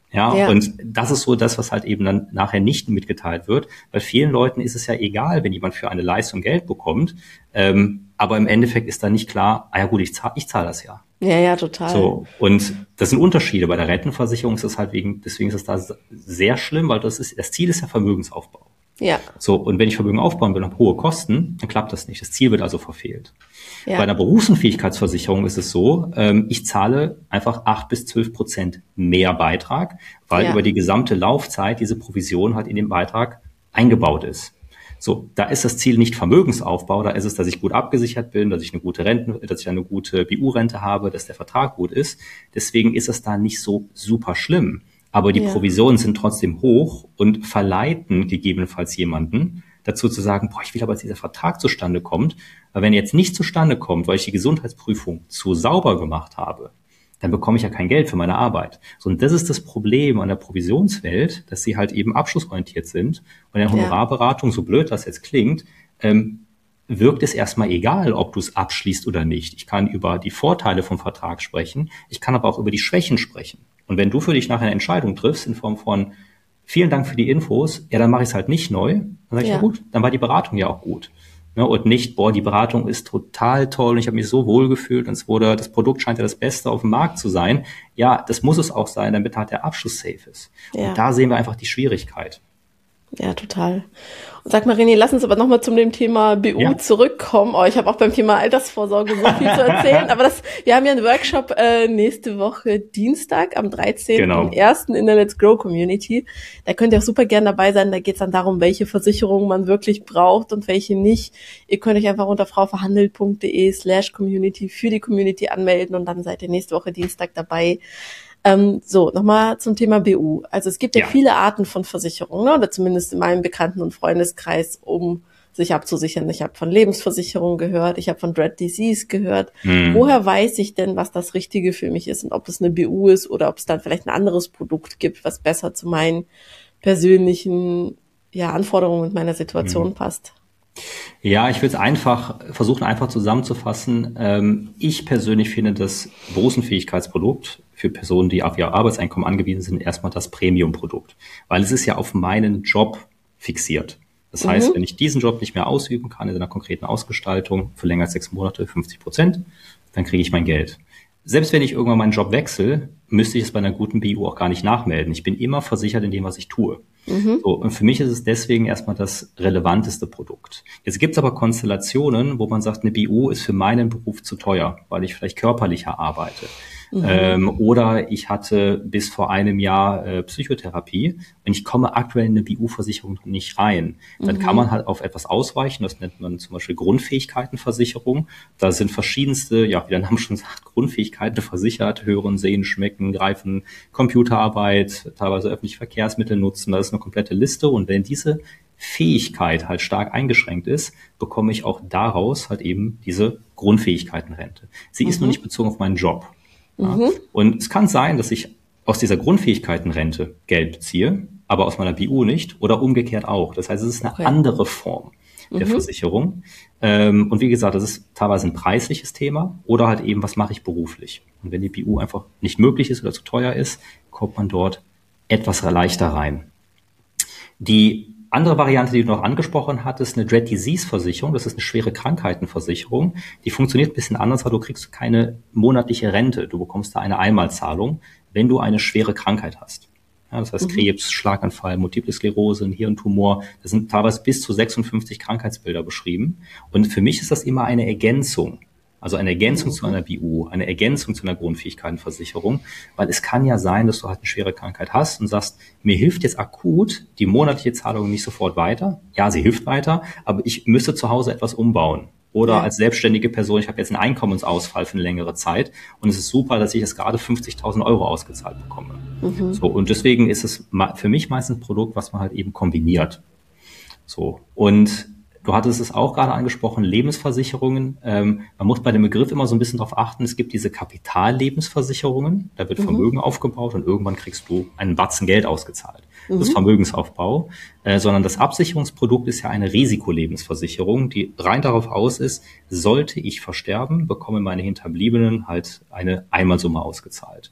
Ja, Ja. und das ist so das, was halt eben dann nachher nicht mitgeteilt wird. Bei vielen Leuten ist es ja egal, wenn jemand für eine Leistung Geld bekommt, ähm, aber im Endeffekt ist dann nicht klar, ah ja gut, ich zahle ich zahl das ja. Ja, ja, total. So, und das sind Unterschiede. Bei der Rentenversicherung ist es halt wegen, deswegen ist es da sehr schlimm, weil das ist, das Ziel ist ja Vermögensaufbau. Ja. So, und wenn ich Vermögen aufbauen will und habe hohe Kosten, dann klappt das nicht. Das Ziel wird also verfehlt. Ja. Bei einer Berufsunfähigkeitsversicherung ist es so, ähm, ich zahle einfach acht bis zwölf Prozent mehr Beitrag, weil Ja. über die gesamte Laufzeit diese Provision halt in den Beitrag eingebaut ist. So, da ist das Ziel nicht Vermögensaufbau, da ist es, dass ich gut abgesichert bin, dass ich eine gute Renten, dass ich eine gute B U-Rente habe, dass der Vertrag gut ist. Deswegen ist es da nicht so super schlimm. Aber die Ja. Provisionen sind trotzdem hoch und verleiten gegebenenfalls jemanden dazu zu sagen, boah, ich will aber, dass dieser Vertrag zustande kommt. Aber wenn er jetzt nicht zustande kommt, weil ich die Gesundheitsprüfung zu sauber gemacht habe, dann bekomme ich ja kein Geld für meine Arbeit. So, und das ist das Problem an der Provisionswelt, dass sie halt eben abschlussorientiert sind. Und in der Honorarberatung, so blöd das jetzt klingt, ähm, wirkt es erstmal egal, ob du es abschließt oder nicht. Ich kann über die Vorteile vom Vertrag sprechen, ich kann aber auch über die Schwächen sprechen. Und wenn du für dich nachher eine Entscheidung triffst in Form von vielen Dank für die Infos, ja, dann mache ich es halt nicht neu. Dann sage ich, ja. ja gut, dann war die Beratung ja auch gut. Ne, und nicht, boah, die Beratung ist total toll und ich habe mich so wohl gefühlt und es wurde, das Produkt scheint ja das Beste auf dem Markt zu sein. Ja, das muss es auch sein, damit halt der Abschluss safe ist. Ja. Und da sehen wir einfach die Schwierigkeit. Ja, total. Und sag mal, René, lass uns aber nochmal zum dem Thema B U ja. zurückkommen. Oh, ich habe auch beim Thema Altersvorsorge so viel zu erzählen, aber das, wir haben ja einen Workshop äh, nächste Woche Dienstag am dreizehnten ersten Genau. in der Let's Grow Community. Da könnt ihr auch super gern dabei sein. Da geht es dann darum, welche Versicherungen man wirklich braucht und welche nicht. Ihr könnt euch einfach unter frauverhandelt.de slash community für die Community anmelden und dann seid ihr nächste Woche Dienstag dabei. Ähm, so, nochmal zum Thema B U. Also es gibt ja, ja viele Arten von Versicherungen, ne? Oder zumindest in meinem Bekannten- und Freundeskreis, um sich abzusichern. Ich habe von Lebensversicherung gehört, ich habe von Dread Disease gehört. Hm. Woher weiß ich denn, was das Richtige für mich ist und ob es eine B U ist oder ob es dann vielleicht ein anderes Produkt gibt, was besser zu meinen persönlichen ja, Anforderungen und meiner Situation hm. passt? Ja, ich will es einfach versuchen, einfach zusammenzufassen. Ähm, ich persönlich finde das Berufsunfähigkeitsprodukt für Personen, die auf ihr Arbeitseinkommen angewiesen sind, erstmal das Premium-Produkt. Weil es ist ja auf meinen Job fixiert. Das mhm. heißt, wenn ich diesen Job nicht mehr ausüben kann in einer konkreten Ausgestaltung für länger als sechs Monate, fünfzig Prozent, dann kriege ich mein Geld. Selbst wenn ich irgendwann meinen Job wechsle, müsste ich es bei einer guten B U auch gar nicht nachmelden. Ich bin immer versichert in dem, was ich tue. Mhm. So, und für mich ist es deswegen erstmal das relevanteste Produkt. Jetzt gibt es aber Konstellationen, wo man sagt, eine B U ist für meinen Beruf zu teuer, weil ich vielleicht körperlicher arbeite. Mhm. Ähm, oder ich hatte bis vor einem Jahr äh, Psychotherapie und ich komme aktuell in eine B U-Versicherung nicht rein. Dann mhm. kann man halt auf etwas ausweichen, das nennt man zum Beispiel Grundfähigkeitenversicherung. Da sind verschiedenste, ja, wie der Name schon sagt, Grundfähigkeiten versichert, hören, sehen, schmecken, greifen, Computerarbeit, teilweise öffentliche Verkehrsmittel nutzen, das ist eine komplette Liste und wenn diese Fähigkeit halt stark eingeschränkt ist, bekomme ich auch daraus halt eben diese Grundfähigkeitenrente. Sie mhm. ist nur nicht bezogen auf meinen Job. Ja. Mhm. Und es kann sein, dass ich aus dieser Grundfähigkeitenrente Geld beziehe, aber aus meiner B U nicht oder umgekehrt auch. Das heißt, es ist eine okay. andere Form der mhm. Versicherung. Ähm, und wie gesagt, das ist teilweise ein preisliches Thema oder halt eben, was mache ich beruflich? Und wenn die B U einfach nicht möglich ist oder zu teuer ist, kommt man dort etwas leichter rein. Die andere Variante, die du noch angesprochen hattest, eine Dread Disease Versicherung. Das ist eine schwere Krankheitenversicherung. Die funktioniert ein bisschen anders, weil du kriegst keine monatliche Rente. Du bekommst da eine Einmalzahlung, wenn du eine schwere Krankheit hast. Ja, das heißt mhm. Krebs, Schlaganfall, Multiple Sklerose, ein Hirntumor. Das sind teilweise bis zu sechsundfünfzig Krankheitsbilder beschrieben. Und für mich ist das immer eine Ergänzung. Also eine Ergänzung mhm. zu einer B U, eine Ergänzung zu einer Grundfähigkeitenversicherung, weil es kann ja sein, dass du halt eine schwere Krankheit hast und sagst, mir hilft jetzt akut die monatliche Zahlung nicht sofort weiter. Ja, sie hilft weiter, aber ich müsste zu Hause etwas umbauen. Oder ja. als selbstständige Person, ich habe jetzt einen Einkommensausfall für eine längere Zeit und es ist super, dass ich jetzt gerade fünfzigtausend Euro ausgezahlt bekomme. Mhm. So, und deswegen ist es für mich meistens ein Produkt, was man halt eben kombiniert. So, und du hattest es auch gerade angesprochen, Lebensversicherungen. Ähm, man muss bei dem Begriff immer so ein bisschen darauf achten, es gibt diese Kapitallebensversicherungen, da wird mhm. Vermögen aufgebaut und irgendwann kriegst du einen Batzen Geld ausgezahlt. Mhm. Das ist Vermögensaufbau, äh, sondern das Absicherungsprodukt ist ja eine Risikolebensversicherung, die rein darauf aus ist, sollte ich versterben, bekommen meine Hinterbliebenen halt eine Einmalsumme ausgezahlt.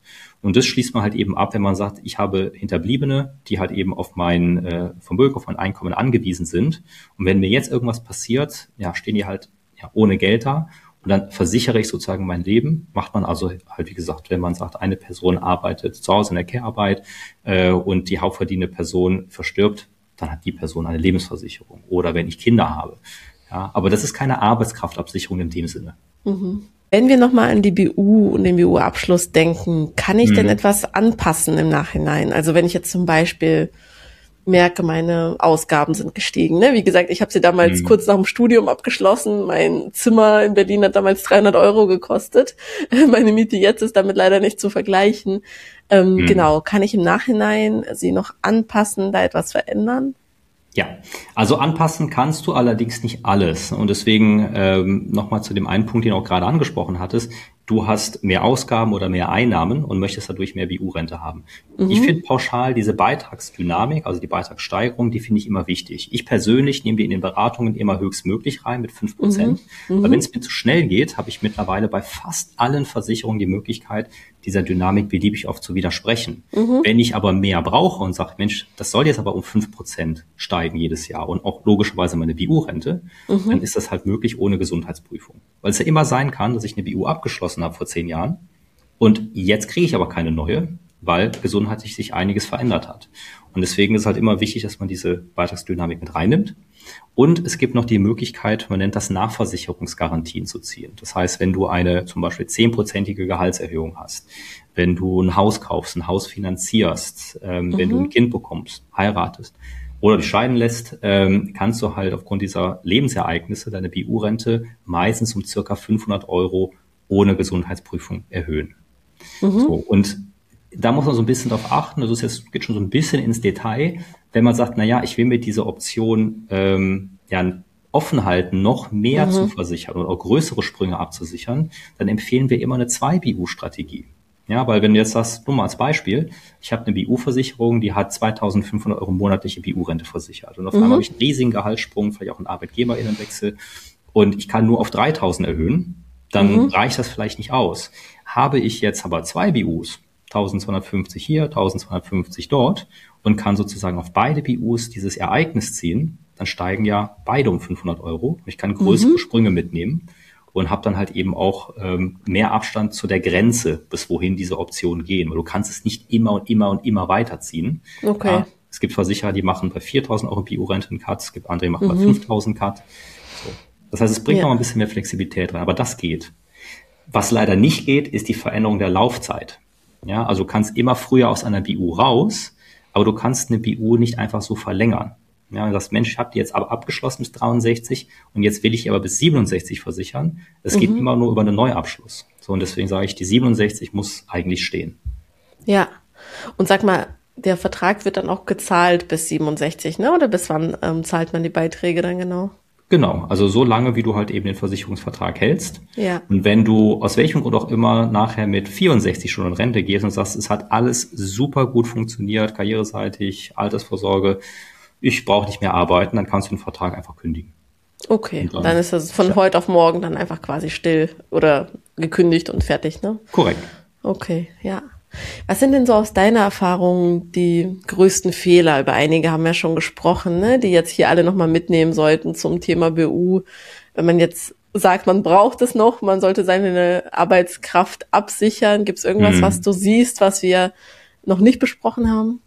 Und das schließt man halt eben ab, wenn man sagt, ich habe Hinterbliebene, die halt eben auf mein äh, Vermögen, auf mein Einkommen angewiesen sind. Und wenn mir jetzt irgendwas passiert, ja, stehen die halt ja, ohne Geld da. Und dann versichere ich sozusagen mein Leben. Macht man also halt, wie gesagt, wenn man sagt, eine Person arbeitet zu Hause in der Care-Arbeit äh, und die hauptverdienende Person verstirbt, dann hat die Person eine Lebensversicherung. Oder wenn ich Kinder habe. Ja, aber das ist keine Arbeitskraftabsicherung in dem Sinne. Mhm. Wenn wir nochmal an die B U und den B U-Abschluss denken, kann ich mhm. denn etwas anpassen im Nachhinein? Also wenn ich jetzt zum Beispiel merke, meine Ausgaben sind gestiegen. Ne? Wie gesagt, ich habe sie damals mhm. kurz nach dem Studium abgeschlossen. Mein Zimmer in Berlin hat damals dreihundert Euro gekostet. Meine Miete jetzt ist damit leider nicht zu vergleichen. Ähm, mhm. Genau, kann ich im Nachhinein sie noch anpassen, da etwas verändern? Ja, also anpassen kannst du allerdings nicht alles. Und deswegen ähm, nochmal zu dem einen Punkt, den du auch gerade angesprochen hattest. Du hast mehr Ausgaben oder mehr Einnahmen und möchtest dadurch mehr B U-Rente haben. Mhm. Ich finde pauschal diese Beitragsdynamik, also die Beitragssteigerung, die finde ich immer wichtig. Ich persönlich nehme die in den Beratungen immer höchstmöglich rein mit fünf Prozent. Mhm. Weil wenn es mir zu schnell geht, habe ich mittlerweile bei fast allen Versicherungen die Möglichkeit, dieser Dynamik beliebig oft zu widersprechen. Mhm. Wenn ich aber mehr brauche und sage, Mensch, das soll jetzt aber um fünf Prozent steigen jedes Jahr und auch logischerweise meine B U-Rente, mhm. dann ist das halt möglich ohne Gesundheitsprüfung. Weil es ja immer sein kann, dass ich eine B U abgeschlossen habe vor zehn Jahren und jetzt kriege ich aber keine neue, weil gesundheitlich sich einiges verändert hat. Und deswegen ist es halt immer wichtig, dass man diese Beitragsdynamik mit reinnimmt. Und es gibt noch die Möglichkeit, man nennt das Nachversicherungsgarantien zu ziehen. Das heißt, wenn du eine zum Beispiel zehnprozentige Gehaltserhöhung hast, wenn du ein Haus kaufst, ein Haus finanzierst, ähm, mhm. wenn du ein Kind bekommst, heiratest oder dich scheiden lässt, ähm, kannst du halt aufgrund dieser Lebensereignisse deine B U-Rente meistens um circa fünfhundert Euro ohne Gesundheitsprüfung erhöhen. Mhm. So, und da muss man so ein bisschen drauf achten, also es jetzt geht schon so ein bisschen ins Detail, wenn man sagt, na ja, ich will mir diese Option ähm, ja offen halten, noch mehr mhm. zu versichern oder auch größere Sprünge abzusichern, dann empfehlen wir immer eine zwei B U-Strategie. Ja, weil wenn du jetzt sagst, nur mal als Beispiel, ich habe eine B U-Versicherung, die hat zweitausendfünfhundert Euro monatliche B U-Rente versichert und auf mhm. einmal habe ich einen riesigen Gehaltssprung, vielleicht auch einen ArbeitgeberInnenwechsel und ich kann nur auf dreitausend erhöhen, dann mhm. reicht das vielleicht nicht aus. Habe ich jetzt aber zwei B Us, eintausendzweihundertfünfzig hier, eintausendzweihundertfünfzig dort und kann sozusagen auf beide B Us dieses Ereignis ziehen, dann steigen ja beide um fünfhundert Euro. Ich kann größere mhm. Sprünge mitnehmen und habe dann halt eben auch ähm, mehr Abstand zu der Grenze, bis wohin diese Optionen gehen. Weil du kannst es nicht immer und immer und immer weiterziehen. Okay. Ja, es gibt Versicherer, die machen bei viertausend Euro B U-Rente einen Cut, es gibt andere, die machen mhm. bei fünftausend Cut. So. Das heißt, es bringt ja. noch ein bisschen mehr Flexibilität rein, aber das geht. Was leider nicht geht, ist die Veränderung der Laufzeit. Ja, also du kannst immer früher aus einer B U raus, aber du kannst eine B U nicht einfach so verlängern. Ja, du sagst, Mensch, ich habe die jetzt aber abgeschlossen bis dreiundsechzig und jetzt will ich aber bis siebenundsechzig versichern. Es mhm. geht immer nur über einen Neuabschluss. So, und deswegen sage ich, die siebenundsechzig muss eigentlich stehen. Ja, und sag mal, der Vertrag wird dann auch gezahlt bis siebenundsechzig, ne? Oder bis wann ähm, zahlt man die Beiträge dann genau? Genau, also so lange, wie du halt eben den Versicherungsvertrag hältst. Ja. Und wenn du aus welchem Grund auch immer nachher mit vierundsechzig schon in Rente gehst und sagst, es hat alles super gut funktioniert, karriereseitig, Altersvorsorge, ich brauche nicht mehr arbeiten, dann kannst du den Vertrag einfach kündigen. Okay, dann, dann ist das von ja. heute auf morgen dann einfach quasi still oder gekündigt und fertig, ne? Korrekt. Okay, ja. Was sind denn so aus deiner Erfahrung die größten Fehler? Über einige haben wir ja schon gesprochen, ne, die jetzt hier alle nochmal mitnehmen sollten zum Thema B U. Wenn man jetzt sagt, man braucht es noch, man sollte seine Arbeitskraft absichern. Gibt es irgendwas, mhm. was du siehst, was wir noch nicht besprochen haben?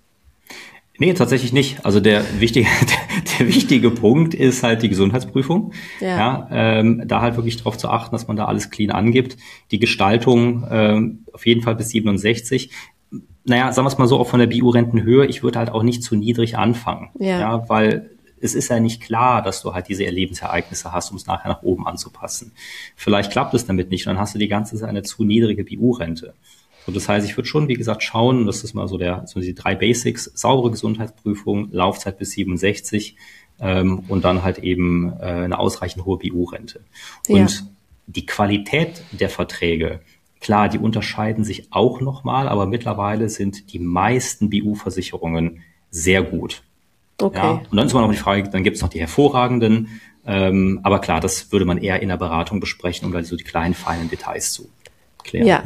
Nee, tatsächlich nicht. Also der wichtige, der, der wichtige Punkt ist halt die Gesundheitsprüfung. Ja. ja ähm, da halt wirklich darauf zu achten, dass man da alles clean angibt. Die Gestaltung ähm, auf jeden Fall bis siebenundsechzig. Naja, sagen wir es mal so, auch von der B U-Rentenhöhe, ich würde halt auch nicht zu niedrig anfangen. Ja. ja, weil es ist ja nicht klar, dass du halt diese Lebensereignisse hast, um es nachher nach oben anzupassen. Vielleicht klappt es damit nicht, dann hast du die ganze Zeit eine zu niedrige B U-Rente. So, das heißt, ich würde schon, wie gesagt, schauen, das ist mal so der, so die drei Basics, saubere Gesundheitsprüfung, Laufzeit bis siebenundsechzig ähm, und dann halt eben äh, eine ausreichend hohe B U-Rente. Ja. Und die Qualität der Verträge, klar, die unterscheiden sich auch nochmal, aber mittlerweile sind die meisten B U-Versicherungen sehr gut. Okay. Ja, und dann ist immer noch die Frage, dann gibt es noch die hervorragenden, ähm, aber klar, das würde man eher in der Beratung besprechen, um da so die kleinen, feinen Details zu klären. Ja.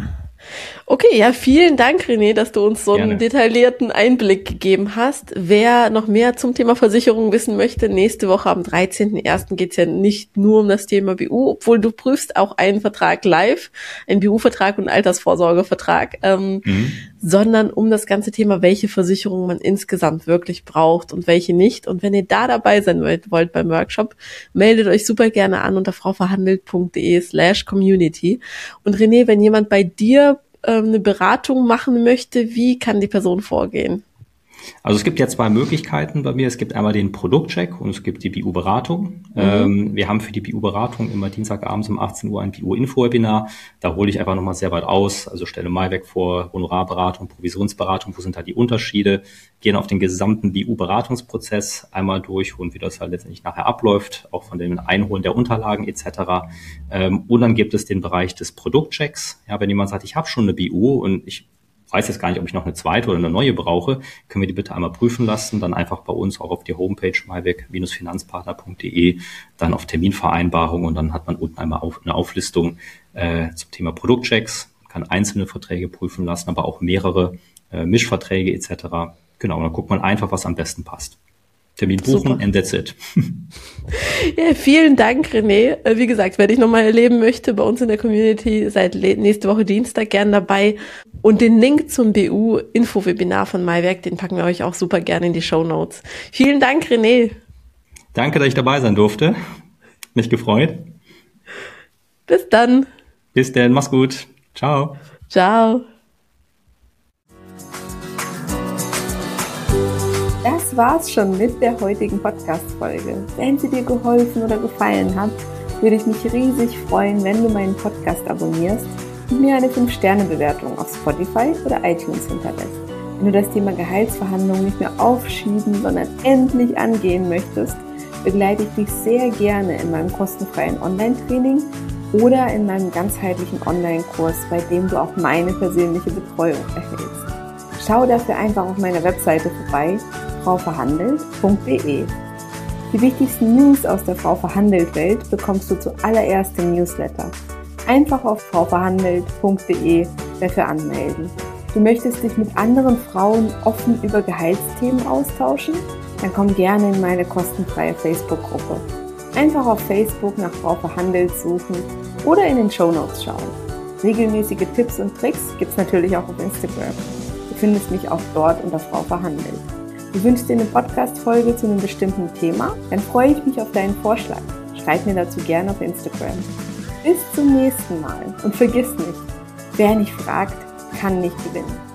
Okay, ja, vielen Dank, René, dass du uns so Gerne. einen detaillierten Einblick gegeben hast. Wer noch mehr zum Thema Versicherung wissen möchte, nächste Woche am dreizehnten ersten geht es ja nicht nur um das Thema B U, obwohl du prüfst auch einen Vertrag live, einen B U-Vertrag und einen Altersvorsorgevertrag, ähm, mhm. sondern um das ganze Thema, welche Versicherung man insgesamt wirklich braucht und welche nicht. Und wenn ihr da dabei sein wollt, wollt beim Workshop, meldet euch super gerne an unter frauverhandelt.de slash community. Und René, wenn jemand bei dir eine Beratung machen möchte, wie kann die Person vorgehen? Also es gibt ja zwei Möglichkeiten bei mir. Es gibt einmal den Produktcheck und es gibt die B U-Beratung. Mhm. Ähm, wir haben für die B U-Beratung immer Dienstagabends um achtzehn Uhr ein B U-Info-Webinar. Da hole ich einfach nochmal sehr weit aus. Also stelle Maiwerk vor, Honorarberatung, Provisionsberatung. Wo sind da die Unterschiede? Gehen auf den gesamten B U-Beratungsprozess einmal durch und wie das halt letztendlich nachher abläuft, auch von den Einholen der Unterlagen et cetera. Ähm, und dann gibt es den Bereich des Produktchecks. Ja, wenn jemand sagt, ich habe schon eine B U und ich weiß jetzt gar nicht, ob ich noch eine zweite oder eine neue brauche, können wir die bitte einmal prüfen lassen, dann einfach bei uns auch auf die Homepage maiwerk Bindestrich finanzpartner punkt de, dann auf Terminvereinbarung und dann hat man unten einmal auf, eine Auflistung äh, zum Thema Produktchecks, man kann einzelne Verträge prüfen lassen, aber auch mehrere äh, Mischverträge et cetera. Genau, und dann guckt man einfach, was am besten passt. Termin buchen Super. And that's it. Ja, vielen Dank, René. Wie gesagt, wer dich nochmal erleben möchte, bei uns in der Community, seid nächste Woche Dienstag gern dabei. Und den Link zum B U-Info-Webinar von Maiwerk, den packen wir euch auch super gerne in die Shownotes. Vielen Dank, René. Danke, dass ich dabei sein durfte. Mich gefreut. Bis dann. Bis dann, mach's gut. Ciao. Ciao. Das war's schon mit der heutigen Podcast-Folge. Wenn sie dir geholfen oder gefallen hat, würde ich mich riesig freuen, wenn du meinen Podcast abonnierst und mir eine fünf Sterne Bewertung auf Spotify oder iTunes hinterlässt. Wenn du das Thema Gehaltsverhandlungen nicht mehr aufschieben, sondern endlich angehen möchtest, begleite ich dich sehr gerne in meinem kostenfreien Online-Training oder in meinem ganzheitlichen Online-Kurs, bei dem du auch meine persönliche Betreuung erhältst. Schau dafür einfach auf meiner Webseite vorbei, frau verhandelt punkt de. Die wichtigsten News aus der Frau Verhandelt Welt bekommst du zuallererst im Newsletter. Einfach auf frau verhandelt punkt de dafür anmelden. Du möchtest dich mit anderen Frauen offen über Gehaltsthemen austauschen? Dann komm gerne in meine kostenfreie Facebook-Gruppe. Einfach auf Facebook nach Frau Verhandelt suchen oder in den Shownotes schauen. Regelmäßige Tipps und Tricks gibt's natürlich auch auf Instagram. Du findest mich auch dort unter Frau Verhandelt. Du wünschst dir eine Podcast-Folge zu einem bestimmten Thema? Dann freue ich mich auf deinen Vorschlag. Schreib mir dazu gerne auf Instagram. Bis zum nächsten Mal und vergiss nicht, wer nicht fragt, kann nicht gewinnen.